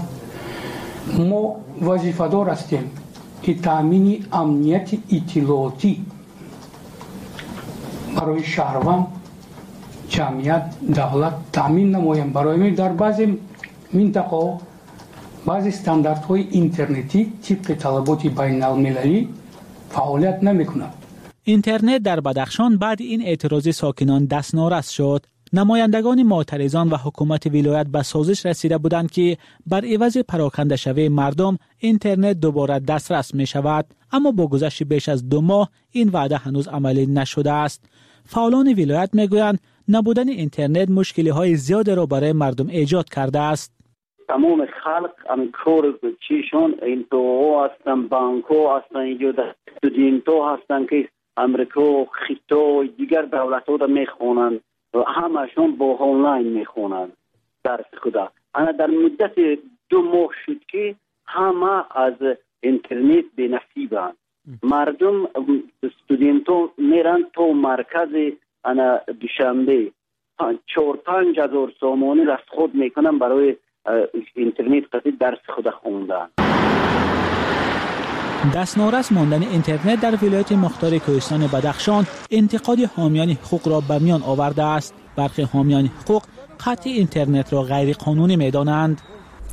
ما وظیفه‌دار هستیم که تامین امنیت اطلاعاتی برای شهروند، جمعیت، دولت تامین نماییم. برای در بعضی منطقه بعضی استانداردهای اینترنتی طبق طلبات بین المللی فعالیت نمی‌کند. اینترنت در بدخشان بعد این اعتراض ساکنان دستنارس شد. نمایندگان معترضان و حکومت ولایت به سازش رسیده بودند که بر عوض پراکنده شوی مردم اینترنت دوباره دسترس می شود، اما با گذشت بیش از دو ماه این وعده هنوز عملی نشده است. فعالان ولایت می گویند نبودن اینترنت مشکلی های زیاد را برای مردم ایجاد کرده است. تمام خلق ام کور چیشون این تو هستن، بانکو هستن، اینجا استودینتو هستن که امریکا، خیتو دیگر دولت ها را میخونند و همشون با آنلاین میخونند درس خدا. انا در مدت دو ماه شد که همه از اینترنت به نصیبند. مردم استودینتو میرن تو مرکز انا دوشنبه چهار پنج هزار سامانی را خود میکنن برای اینترنت قطعی درس خود خوندن. دستنارس ماندن اینترنت در ولایت مختار کوهستان بدخشان انتقاد حامیان حقوق را به میان آورده است. برخی حامیان حقوق قطع اینترنت را غیر قانونی می‌دانند.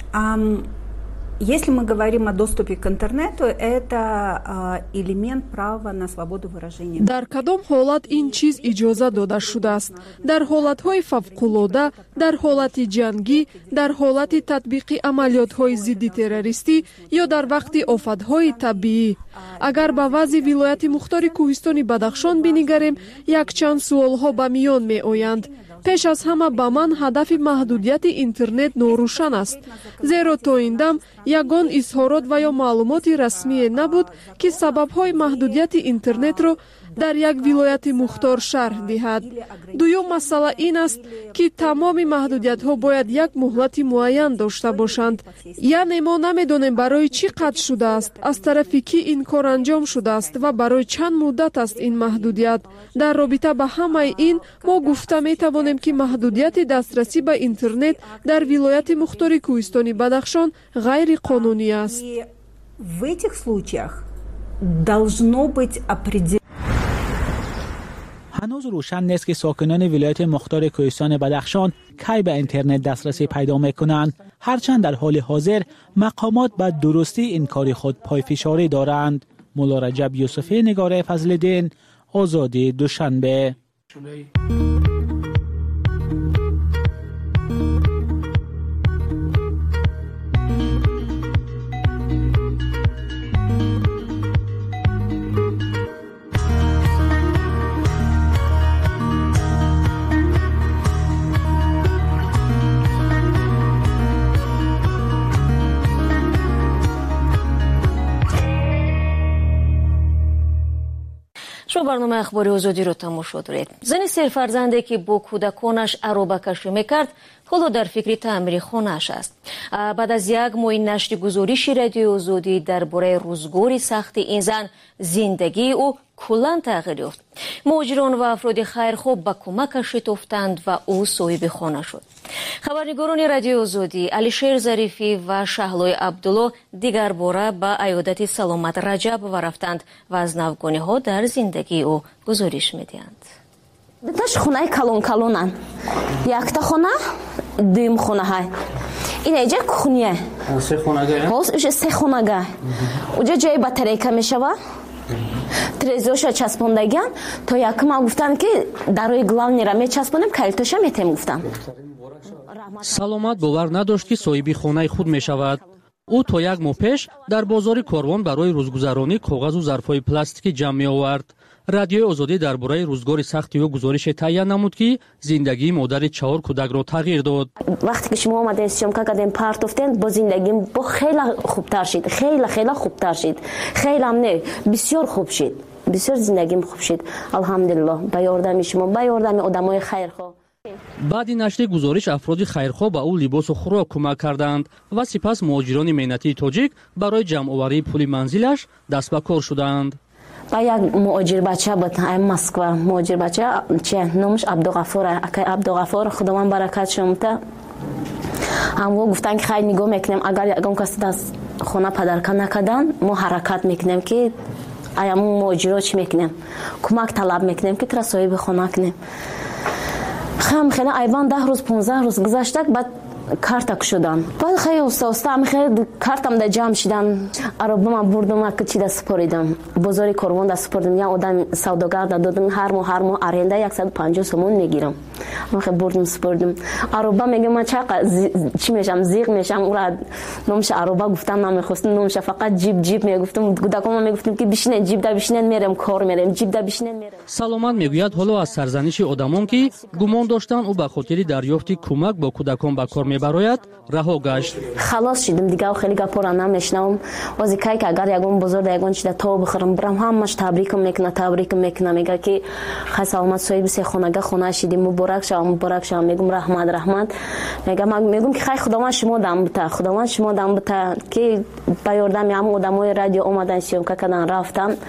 Если мы говорим о доступе к интернету, это элемент права на свободу выражения. در کدام حالت این چیز اجازه داده شده است؟ در حالت‌های فوق‌العاده، در حالت جنگی، در حالت تطبیق عملیات‌های ضد تروریستی یا در وقت آفت‌های طبیعی؟ اگر به وضع ولایت مختار کوهستان بدخشان بنگریم، یک چند سوال‌ها به میان می‌آیند. پیش از همه به من هدف محدودیت اینترنت ناروشن است، زیرا تا این دم یگان اظهارات و یا معلومات رسمی نبود که سبب‌های محدودیت اینترنت را در یک ولایت مختار شرح دهد. دوم مسئله این است که تمام محدودیت‌ها باید یک مهلت معین داشته باشند. یعنی ما نمی‌دانیم برای چی قطع شده است، از طرف کی این کار انجام شده است و برای چند مدت است این محدودیت. در رابطه با همه این ما گفته می‌توانیم که محدودیت دسترسی به اینترنت در ولایت مختار کوهستان بدخشان غیر قانونی است. В этих случаях должно быть определено هنوز روشن نیست که ساکنان ولایت مختار کوهستان بدخشان کی به اینترنت دسترسی پیدا میکنند، هرچند در حال حاضر مقامات به درستی این کار خود پای فشاری دارند. مولا رجب یوسفی، نگاره فضل‌الدین، آزادی، دوشنبه. شما برنامه اخباری آزادی رو تماشا دارید. زن سرفرزنده که با کودکانش عروبه کشی میکرد حالا در فکر تعمیر خانه‌اش است. بعد از یک ماه نشر گزارش رادیو آزادی درباره روزگار سخت این زن، زندگی او کلاً تغییر یافت. مهاجران و افراد خیرخواه به کمکش شتافتند و او صاحب خانه شد. خبرنگاران رادیو آزادی علیشیر ظریفی و شهلای عبدالله دیگر باره به عیادت سلامت رجب رفتند و از نوگانی‌ها در زندگی او گزارش می‌دهند. داش خونه کلون کلونن. یک تا خونه، دوم خونه های. این اینجا خونیه. سه خونه‌گاه. هاوس سه خونه‌گاه. اونجا جای باتریکا میشوه. ترزوشا چسبوندگان تا یکم گفتن که دروی главный را میچسبونیم کلتوشا میتیم گفتن. سلامت باور نداشت که صاحب خانه خود میشود. او تا یک ماه پیش در بازار کاروان برای روزگذرانی کاغذ و ظرفهای پلاستیکی جمع می آورد. رادیو آزادی درباره روزگار سختی و گزارش تعیین نمود که زندگی مادر چهار کودک را تغییر داد. وقتی که شما آمدید شمکا کردین پارتوفتن با زندگی با خیلی خوبتر شد، خیلی خیلی خوبتر شد، خیلی هم نه بسیار خوب شد، بسیار زندگیم خوب شد الحمدلله. با یاردم شما، با یاردم آدمای خیرخواه. بعد نشر گزارش افراد خیرخواه به او لباس و خوراک کمک کردند و سپس مهاجران مهنتی تاجیک برای جمع آوری پول منزلش دست به کار شدند. با یک مهاجر بچه بود ای مسکو مهاجر بچه چه نامش عبدالغفور اکای عبدالغفور خداوند برکت شمته همو گفتن که خیلی نگاه میکنیم اگر یکم کسی دست خونه پدرکا نکردن ما حرکت میکنیم که ایامون مهاجرا چی میکنیم کمک طلب میکنیم که ترا صاحب خونه کنیم. خیلی خیلی ایوان ده روز پانزده روز گذشته بعد کارتک شدن. بعد خیلی استاد خیلی کارتم در جمع شدن. عربم بردم که چی دست سپردم. بازار کاروان دست سپردم. یا آدم سوداگر دادن هر ماه هر ماه آرنده صد و پنجاه سومون میگیرم. من خیلی بردم سپردم. عربا میگم من چقدر چی میشم زیغ میشم. او را نامش عربا گفتم نمیخواستم نامش فقط جیب جیب میگفتم. کودکام میگفتم که بشینن جیب دا بشینن میرم کار میرم جیب دا بشینن میرم. سلامت میگوید حالا از سرزنش آدمان که گمان داشتن او به خاطر دریافت کمک با کودکان به کار میبراید رها گشت. خلاص شدم دیگه خیلی گپورا نمیشنوم. واسه کی که اگر یگون بزرگ یگون چیزا تو بخورم برام همش تبریک میکنه تبریک میکنه میگه که خیلی سلامت صاحب سه خونگاه خونه شدیم مبارک شما مبارک شما میگم رحمت رحمت میگم میگم که خیلی خداوند شما دم بته خداوند شما دم بته که با یاردم هم آدمای رادیو اومدن سیوم که کردن رفتن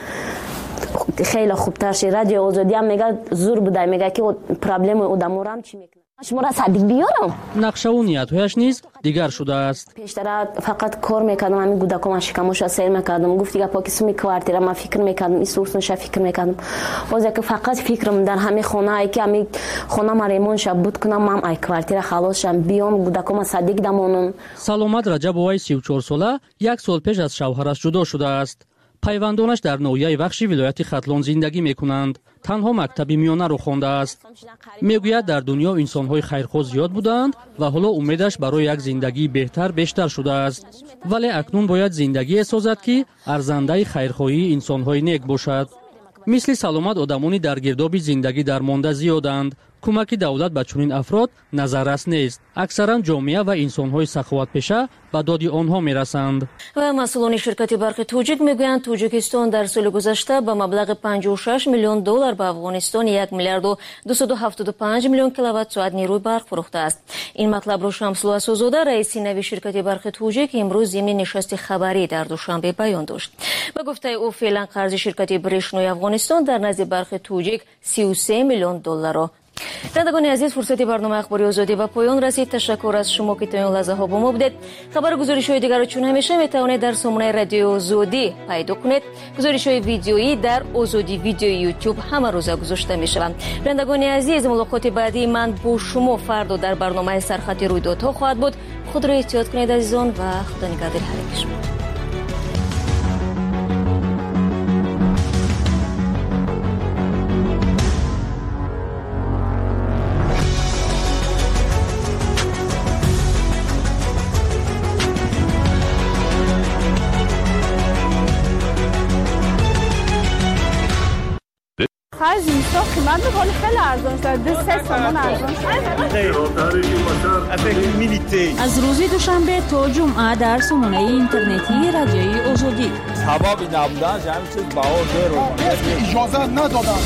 خیلی خوبتر شد. رادیو آزادی هم میگه زور بوده میگه که پرابلم آدما رو هم چی میکنه شما را صدیق بیارم. نقشه و نیت‌هایش نیز دیگر شده است. پیشتر فقط کار میکردم همین کودکام شکمش سیر میکردم گفت دیگه پاکیزی کوارتیر ما فکر میکردم این سورسش فکر میکردم باز که فقط فکرم در همین خانه ای که همین خانه مریمون شب بود کنم من ای کوارتیر خلاص شم بیام کودکام صدیق دمونم. سلامت رجب وای سی و چهار ساله یک سال پیش از شوهرش جدا شده است. پیوندانش در نویای بخشی ولایت ختلان زندگی میکنند. تنها مکتب میانه رو خوانده است. میگوید در دنیا انسان‌های خیرخواه زیاد بودند و حالا امیدش برای یک زندگی بهتر بیشتر شده است. ولی اکنون باید زندگی سازد که ارزنده خیرخواهی انسان‌های نیک باشد. مثل سلامت آدمانی در گرداب زندگی درمانده زیادند. کمک دولت به چنین افراد نظررس نیست. اکثرا جامعه و انسان‌های سخاوت‌پیشه به داد آنها میرسند. و مسئولان شرکت برق توجیک میگویند توجیکستان در سال گذشته به مبلغ پنجاه و شش میلیون دلار به افغانستان یک میلیارد و دویست و هفتاد و پنج میلیون کیلووات ساعت نیروی برق فروخته است. این مطلب را شمسلو اسوزاده رئیس نوی شرکت برق توجیک امروز ضمن نشست خبری در دوشنبه بیان داشت. به گفته او فعلا قرض شرکت برشنوی افغانستان در نزد برق توجیک سی و سه میلیون دلار را شنوندگان عزیز، فرصت برنامه اخباری آزادی و پایان رسید. تشکر از شما که تا این لحظه ها با ما بودید. خبر گزارش های دیگر رو چون همیشه میتوانید در سامانه رادیو آزادی پیدا کنید. گزارش های ویدیویی در آزادی ویدیو یوتیوب همه روزه گذاشته میشوند. شنوندگان عزیز، ملاقات بعدی من با شما فردا در برنامه سرخط رویدادها خواهد بود. خود را احتیاط کنید عزیزان و خدا نگهدار هر یک شما. خرج اینستا قیمت بکنه خیلی ارزان شد. دو سه تومن ارزان شد. از روز دوشنبه تا جمعه در سامانه اینترنتی رادیوی آزادی. سبب نبودن همین چیز بهار داره. اجازه ندادن.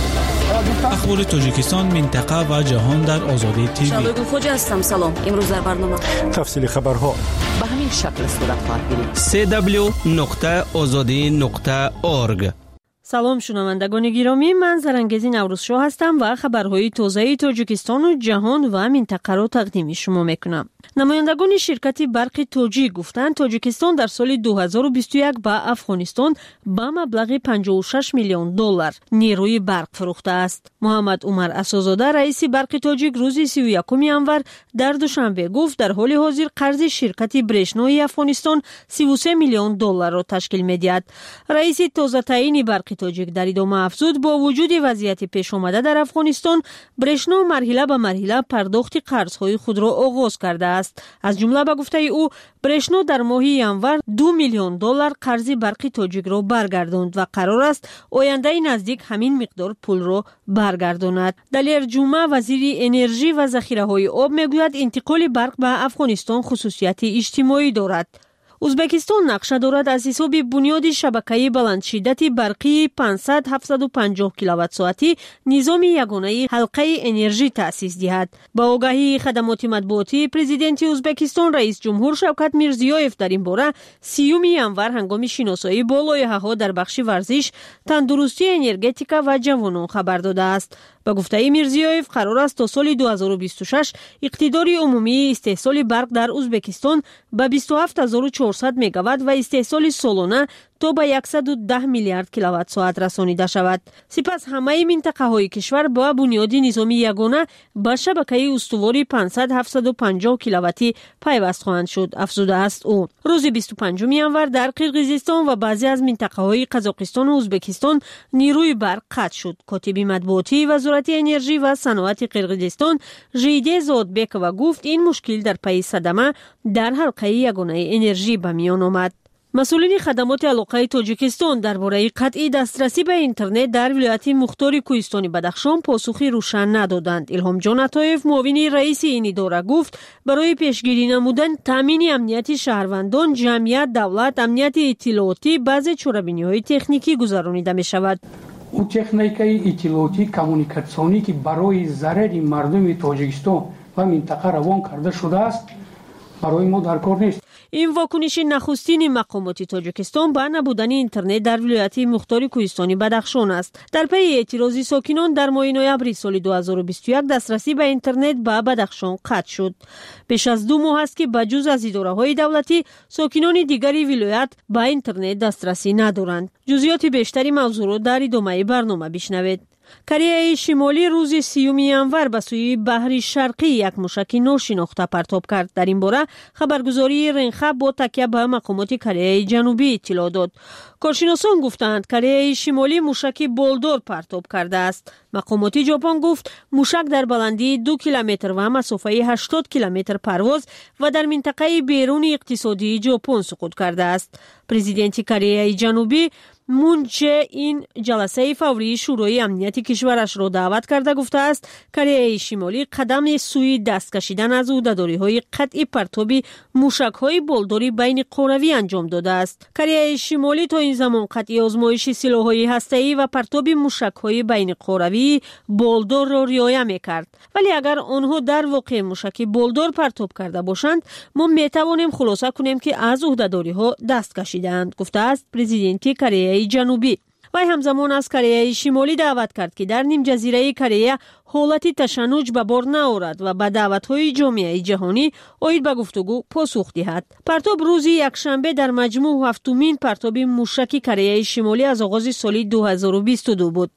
اخبار تاجیکستان، منطقه و جهان در آزادی تیوی. شادو خوجا هستم. سلام. امروز در برنامه تفصیل خبرها به همین شکل صورت خواهد گرفت. سی دبلیو نقطه آزادی نقطه اورگ. سلام شنوندگان گرامی، من زرنگزی نوروزشاه هستم و خبرهای تازه تاجیکستان و جهان و منطقه را تقدیم شما میکنم. نمایندگان شرکت برق تاجیک گفتند تاجیکستان در سال دو هزار و بیست و یک به افغانستان با مبلغ پنجاه و شش میلیون دلار نیروی برق فروخته است. محمد عمر اساسزاده رئیس برق تاجیک روز سی و یکم ژانویه در دوشنبه گفت در حال حاضر قرض شرکت برشنوی افغانستان سی و سه میلیون دلار را تشکیل می‌دهد. رئیس تازه تعیین برق تاجیک در ادامه افزود با وجود وضعیت پیش آمده در افغانستان، برشنو مرحله به مرحله پرداخت قرض‌های خود را آغاز کرده است. از جمله به گفته او برشنو در ماه ژانویه دو میلیون دلار قرض برق تاجیک را برگرداند و قرار است آینده نزدیک همین مقدار پول را برگرداند. دلیر جمعه وزیر انرژی و ذخیره‌های آب میگوید انتقال برق به افغانستان خصوصیت اجتماعی دارد. ازبکستان نقشه دارد از حساب بنیاد شبکه بلندشدت برقی پانصد هفتصد و پنجاه کیلووات ساعتی نظام یگانه حلقه انرژی تأسیس دهد. با آگاهی خدمات مطبوعاتی پرزیدنت ازبکستان رئیس جمهور شوکت میرزیویف در این باره سیوم ژانویه هنگام شناسایی با لایحه‌ها در بخش ورزش، تندرستی، انرژتیکا و جوانان خبر داده است. با گفته میرزیویف قرار است تا سال دو هزار و بیست و شش اقتدار عمومی استحصال برق در ازبکستان به بیست و هفت هزار و چهارصد مگاوات و استحصال سالانه تا به صد و ده میلیارد کیلووات ساعت رسانیده شود. سپس همه منطقه های کشور با بنیاد نظام یگانه به شبکه استواری پانصد هفتصد و پنجاه کیلوواتی پیوست خواهند شد، افزوده است او. روز بیست و پنجم ژانویه در قرقیزستان و بعضی از منطقه های قزاقستان و ازبکستان نیروی برق قطع شد. کاتب مطبوعاتی وزارت انرژی و صنعت قرقیزستان ژیده زودبک و گفت این مشکل در پی صدمه در حلقه یگانه انرژی به میان آمد. مسئولین خدمات علاقه تاجیکستان درباره قطعی دسترسی به اینترنت در ولایت مختار کوهستانی بدخشان پاسخی روشن ندادند. الهام جان عطایف معاون رئیس این اداره گفت برای پیشگیری نمودن تامین امنیت شهروندان، جمعیت، دولت، امنیت اطلاعاتی بعضی چاره‌بینی‌های تکنیکی گذرانیده می شود. او تکنیکای اطلاعاتی کمونیکاسیونی که برای ضرر مردم تاجیکستان و منطقه روان کرده شده است برای ما در کار نیست. این واکنش نخستین مقامات تاجیکستان به نبودن اینترنت در ولایت مختار کوهستانی بدخشان است. در پی اعتراض ساکنان در ماه نوامبر سال دو هزار و بیست و یک دسترسی به اینترنت به بدخشان قطع شد. بیش از دو ماه است که بجز از اداره‌های دولتی ساکنان دیگری ولایت به اینترنت دسترسی ندارند. جزئیات بیشتری موضوع را در ادامه برنامه بشنوید. کره شمالی روز سیوم ژانویه به سوی بحر شرقی یک موشک ناشناخته پرتاب کرد. در این باره خبرگزاری رنخه با تکیه به مقامات کره جنوبی اطلاع داد. کارشناسان گفتند کره شمالی موشک بالدار پرتاب کرده است. مقامات ژاپن گفت موشک در بلندی دو کیلومتر و مسافت هشتاد کیلومتر پرواز و در منطقه بیرون اقتصادی ژاپن سقوط کرده است. پرزیدنت کره جنوبی مون جه این جلسه فوری شورای امنیت کشورش را دعوت کرده گفته است کره شمالی قدم سوی دست کشیدن از عهده‌داری‌های قطعی پرتاب موشک‌های بالداری بین قروی انجام داده است. کره شمالی تا این زمان قطعی آزمایش سلاح‌های هسته‌ای و پرتاب موشک‌های بین قروی بالدار را رعایت می‌کرد. ولی اگر آنها در واقع موشک بالدار پرتاب کرده باشند ما می‌توانیم خلاصه کنیم که از عهده‌داری‌ها دست کشیدند، گفته است پرزیدنت کره جنوبی. وی همزمان از کره شمالی دعوت کرد که در نیم جزیره کره حالت تشنج به بار نآورد و به دعوت‌های جامعه جهانی اوید به گفتگو پاسخ دهد. پرتاب روز یکشنبه در مجموع هفتمین پرتاب موشک کره شمالی از آغاز سال دو هزار و بیست و دو بود.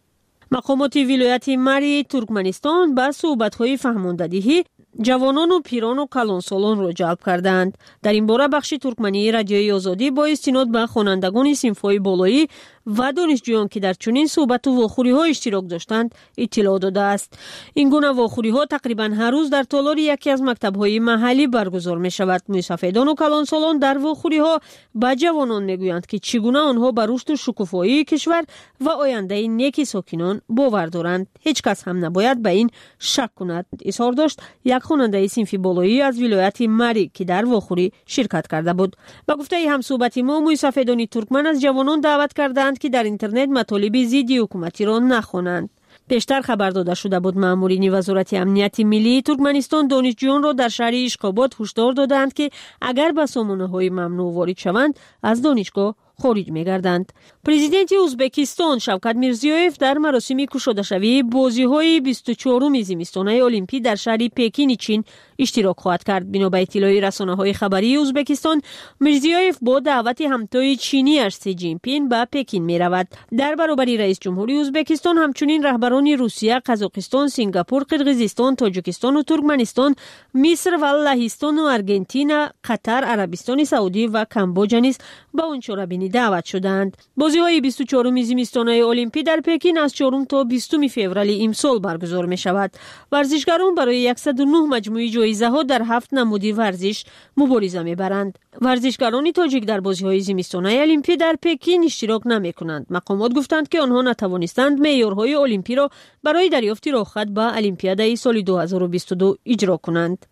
مقامات ولایت مری ترکمنستان با صحبت‌های فهماندهی جوانان و پیران و کلانسالان را جلب کردند. در این باره بخش ترکمنی رادیوی آزادی با استناد به خوانندگان صنف‌های بالایی و دانشجویان که در چنین صحبت و واخوری‌ها اشتراک داشتند اطلاع داده است. این گونه واخوری‌ها تقریباً هر روز در تالار یکی از مکتب‌های محلی برگزار می‌شود. موسفیدان و کلانسالان در واخوری‌ها به جوانان می‌گویند که چگونه آنها بر رشد و شکوفایی کشور و آینده نیک ساکنان باور دارند. هیچ کس هم نباید به این شک کند. اظهار داشت یک خواننده صنف بالایی از ولایت مری که در واخوری شرکت کرده بود. با گفته همصحبت ما، موسفیدان ترکمن از جوانان دعوت کردند که در اینترنت مطالب ضد حکومتی را نخوانند. پیشتر خبر داده شده بود مامورین وزارت امنیت ملی ترکمنستان دانشجویان را در شهر اشخاباد هشدار دادند که اگر به سامانه‌های ممنوع وارد شوند از دانشگاه خارج می‌گردند. پرزیدنت ازبکستان شوکت میرزیویف در مراسم گشاده‌شوی بازی‌های بیست و چهارم زمستانه المپیک در شهر پکین چین اشتراک خواهد کرد. بنا به اطلاع رسانه‌های خبری ازبکستان، میرزیویف با دعوت همتای چینی اش سی جین پین به پکین می‌رود. در برابر رئیس جمهوری ازبکستان همچنین رهبران روسیه، قزاقستان، سنگاپور، قرقیزستان، تاجیکستان و ترکمنستان، مصر و لهستان و آرژانتین، قطر، عربستان سعودی و کامبوجا نیز به اون چاره‌بینی دعوت شدند. بازی‌های بیست و چهارم زمستانه المپیک در پکین از چهارم تا بیستم فوریه امسال برگزار می‌شود. ورزشکاران برای صد و نه مجموعه جایزه‌ها در هفت نمودی ورزش مبارزه می‌برند. ورزشکاران تاجیک در بازی‌های زمستانه المپیک در پکین اشتراک نمی‌کنند. مقامات گفتند که آنها نتوانستند معیارهای المپیک را برای دریافت راهخط به المپیاد سال دو هزار و بیست و دو اجرا کنند.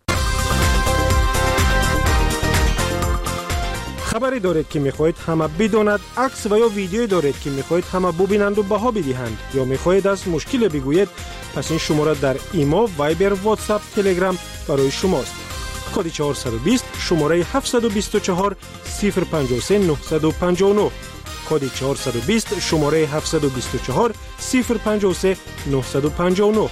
خبری دارید که میخواهید همه بداند، عکس و یا ویدیویی دارید که میخواهید همه ببینند و بها بدهند، یا میخواهید از مشکل بگویید، پس این شماره در ایما، وایبر، واتساپ، تلگرام برای شماست. کد چهارصد و بیست شماره هفتصد و بیست و چهار صفر پنجاه و سه نهصد و پنجاه و نه. کد چهارصد و بیست شماره هفتصد و بیست و چهار صفر پنجاه و سه نهصد و پنجاه و نه.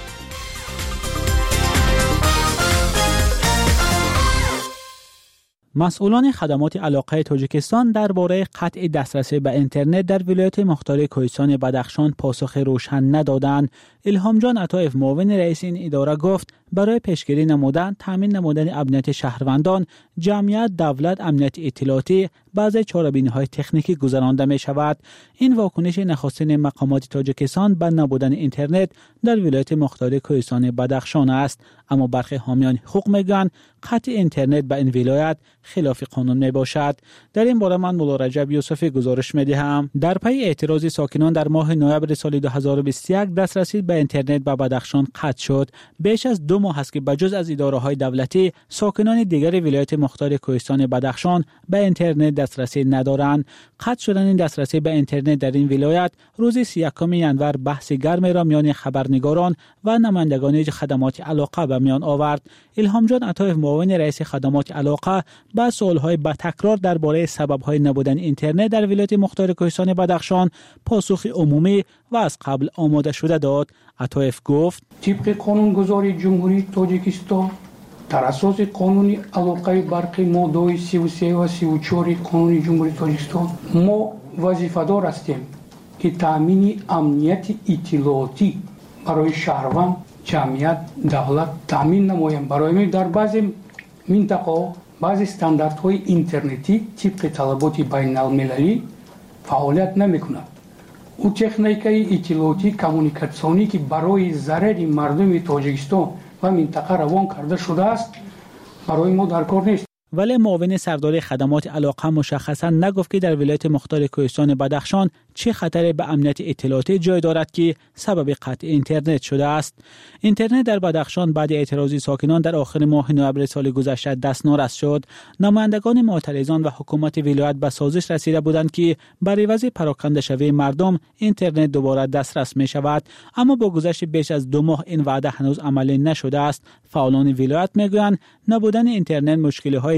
مسئولان خدمات علاقه تاجیکستان درباره قطع دسترسی به اینترنت در ولایت مختار کوهستان بدخشان پاسخ روشن ندادند. الهام جان عطایف معاون رئیس این اداره گفت برای پیشگیری نمودن، تامین نمودن امنیت شهروندان، جمعیت، دولت، امنیت اطلاعاتی، بعضی چاره‌بینی‌های تکنیکی گذرانده می شود. این واکنش نخستین مقامات تاجیکستان به نبودن اینترنت در ولایت مختار کوهستان بدخشان است، اما برخی حامیان حقوق میگن قطع اینترنت به این ولایت خلاف قانون می باشد. در این باره من مولا رجب یوسفی گزارش می دهم. در پی اعتراض ساکنان در ماه نوامبر سال دو هزار و بیست و یک دسترسی به اینترنت به بدخشان قطع شد. بیش از دو ماه است که بجز از اداره‌های دولتی، ساکنان دیگر ولایت مختار کوهستان بدخشان به اینترنت دسترسی ندارند. قطع شدن این دسترسی به اینترنت در این ولایت روز سی و یکم ژانویه بحث گرمی را میان خبرنگاران و نمایندگان خدمات علاقه به میان آورد. الهام جان عطایف معاون رئیس خدمات علاقه با سوال‌های با تکرار درباره سبب‌های نبودن اینترنت در ولایت مختار کوهستان بدخشان پاسخ عمومی و از قبل آماده شده داد. عطایف گفت طبق قانونگذاری جمهوری تاجیکستان در اساس قانون علاقه برقی ماده سی و سه و سی و چهار قانون جمهوری تاجیکستان ما وظیفه‌دار هستیم که تامین امنیت اطلاعاتی برای شهروند، جمعیت، دولت تامین نماییم. برای در بعضی منطقه بعضی استانداردهای اینترنتی طبق طلبات بین المللی فعالیت نمی‌کند. او تکنیکای اطلاعاتی کمونیکاسیونی که برای ضرر مردم تاجیکستان و منطقه روان کرده شده است برای ما در کار نیست. ولی معاون سردار خدمات علاقه مشخصا نگفت که در ولایت مختار کوهستان بدخشان چه خطری به امنیت اطلاعاتی جای دارد که سبب قطع اینترنت شده است. اینترنت در بدخشان بعد اعتراض ساکنان در آخر ماه نوامبر سال گذشته دستنارس شد. نمایندگان معترضان و حکومت ولایت به سازش رسیده بودند که بر عوض پراکنده شوی مردم اینترنت دوباره دسترس می شود، اما با گذشت بیش از دو ماه این وعده هنوز عملی نشده است. فعالان ولایت میگویند نبودن اینترنت مشکل‌های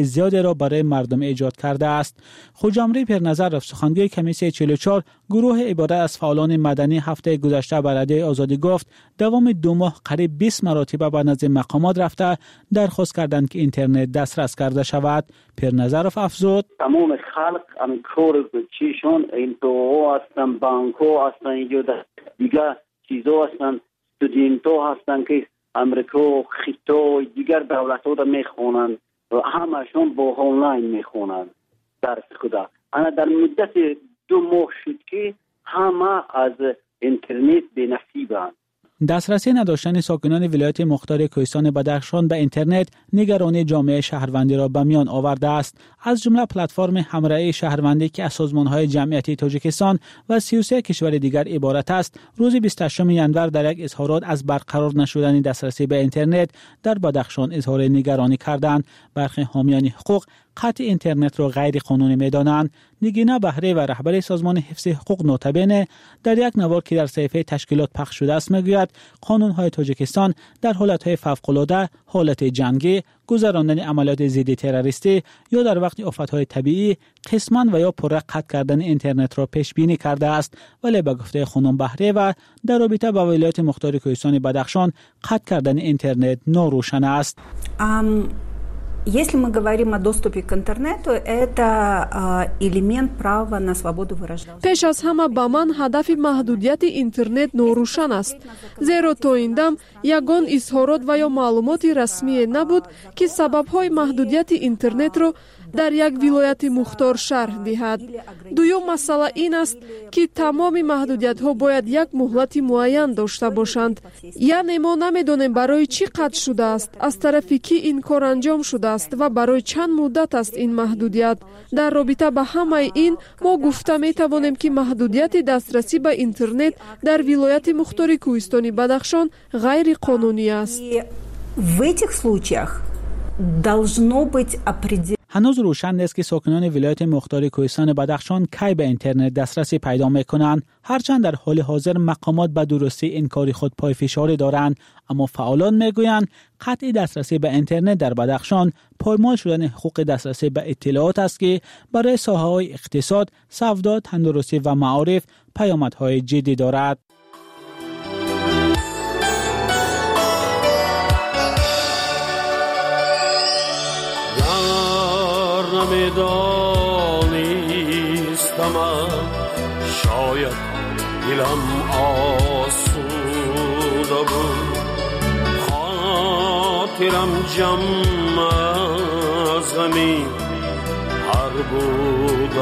زیادی را برای مردم ایجاد کرده است. خوجامری پیرنظر سخنگوی کمیسیون چهل و چهار گروه عبارت از فعالان مدنی هفته گذشته به رادیوی آزادی گفت دوام دو ماه قریب بیست مرتبه به نزد مقامات رفته درخواست کردند که اینترنت دسترس کرده شود. پیرنظرов افزود تمام خلق ام کور چیشون این تو هستن بانکو هستن اینجا دیگه چیزا هستن استودنتو هستن که امریکا خیتو دیگر دولت‌ها را میخونن و همشون با آنلاین میخونن درس خدا. انا در مدت دو ماه شد که همه از اینترنت به نصیبند. دسترسی نداشتن ساکنان ولایت مختار کوهستان بدخشان به اینترنت نگرانی جامعه شهروندی را به میان آورده است. از جمله پلتفرم همراهی شهروندی که از سازمان‌های جمعیتی تاجیکستان و سی و سه کشور دیگر عبارت است، روز بیست و هشتم ژانویه در یک اظهارات از برقرار نشدن دسترسی به اینترنت در بدخشان اظهار نگرانی کردند. برخی حامیان حقوق قطع اینترنت را غیر قانونی می‌دانند. نگینا بهره و رهبر سازمان حفظ حقوق نوتبینه در یک نوار که در صحیفه تشکیلات پخش شده است میگوید قانون‌های تاجیکستان در حالت‌های فوق‌العاده، حالت جنگی، گذراندن عملیات ضد تروریستی یا در وقت آفت‌های طبیعی قسماً و یا پره قطع کردن اینترنت را پیش بینی کرده است، ولی به گفته خانم بهره و در رابطه با ولایت مختار کوهستان بدخشان قطع کردن اینترنت ناروشن است. ام... Если мы говорим о доступе к интернету, это элемент права на свободу выражения. пеш аз ҳама ба ман ҳадафи маҳдудияти интернет норӯшан аст. Зеро то ин дам ягон изҳорот ва ё маълумоти расмие набуд, ки сабабҳои маҳдудияти интернетро дар як вилояти мухтор шарҳ диҳад. дуюм масъала ин аст, ки тамоми маҳдудиятҳо бояд як муҳлати муайян дошта бошанд. яъне мо намедонем барои чӣ қатъ шудааст, аз тарафи кӣ ин кор анҷом шудааст ва барои чанд муддат аст ин маҳдудият. дар робита ба ҳамаи ин мо гуфта метавонем, ки маҳдудияти дастрасӣ ба интернет дар вилояти мухтори кӯҳистони Бадахшон ғайриқонунӣ аст. В этих случаях должно быть определено. هنوز روشن نیست که ساکنان ولایت مختار کوهستان بدخشان کی به اینترنت دسترسی پیدا میکنند. هرچند در حال حاضر مقامات به درستی این کاری خود پای فشاری دارند، اما فعالان میگویند قطع دسترسی به اینترنت در بدخشان پایمال شدن حقوق دسترسی به اطلاعات است که برای ساحه‌های اقتصاد، سودا، تندرستی و معارف پیامدهای جدی دارد. نمیدانستم شاید دلم آسوده بود، خاطرم جمع از غمی هر بود و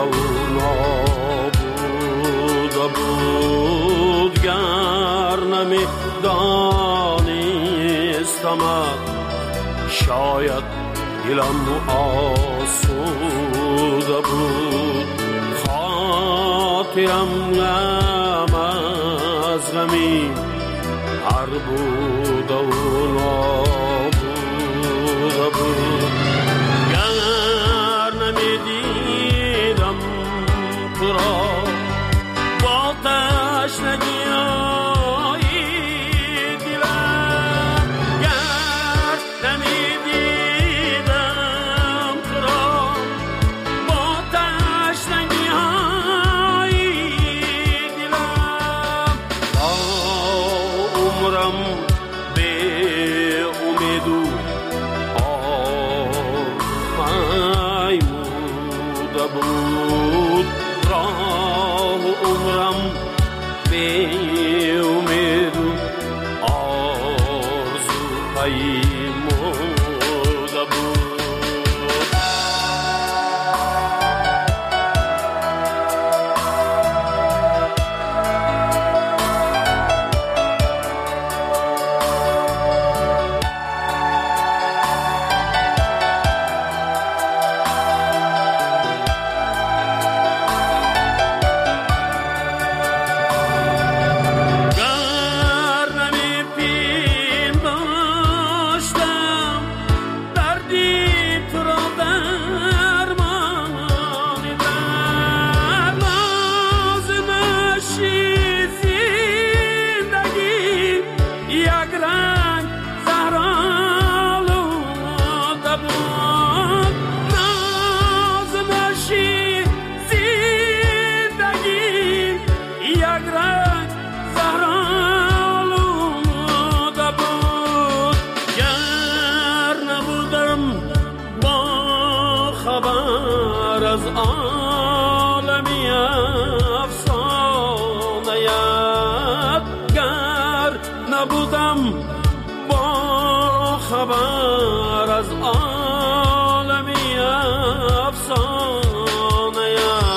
نابوده بود. گر نمیدانستم شاید دلم آسوده بود، خاطرم غم از غمی هر بود و نابوده بود. گر نمیدیدم تو را با تشنگی خبر از عالمی افسانه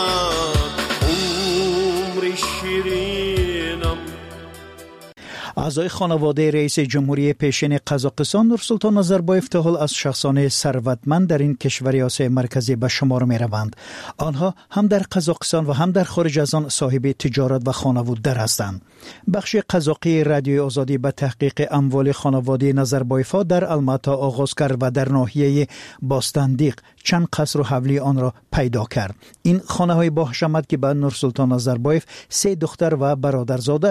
عمر شیرینم. اعضای خانواده رئیس جمهوری پیشین قزاقستان نورسلطان نظربایف تا حال از شخصان ثروتمند در این کشور آسیای مرکزی به شمار می روند. آنها هم در قزاقستان و هم در خارج از آن صاحب تجارت و خانواده هستند. بخش قزاقی رادیوی آزادی به تحقیق اموال خانواده نظربایف ها در الماتا آغاز کرد و در ناحیه باستندیق چند قصر و حولی آن را پیدا کرد. این خانه های با حشمت که به نورسلطان نظربایف سه دختر و برادرزاده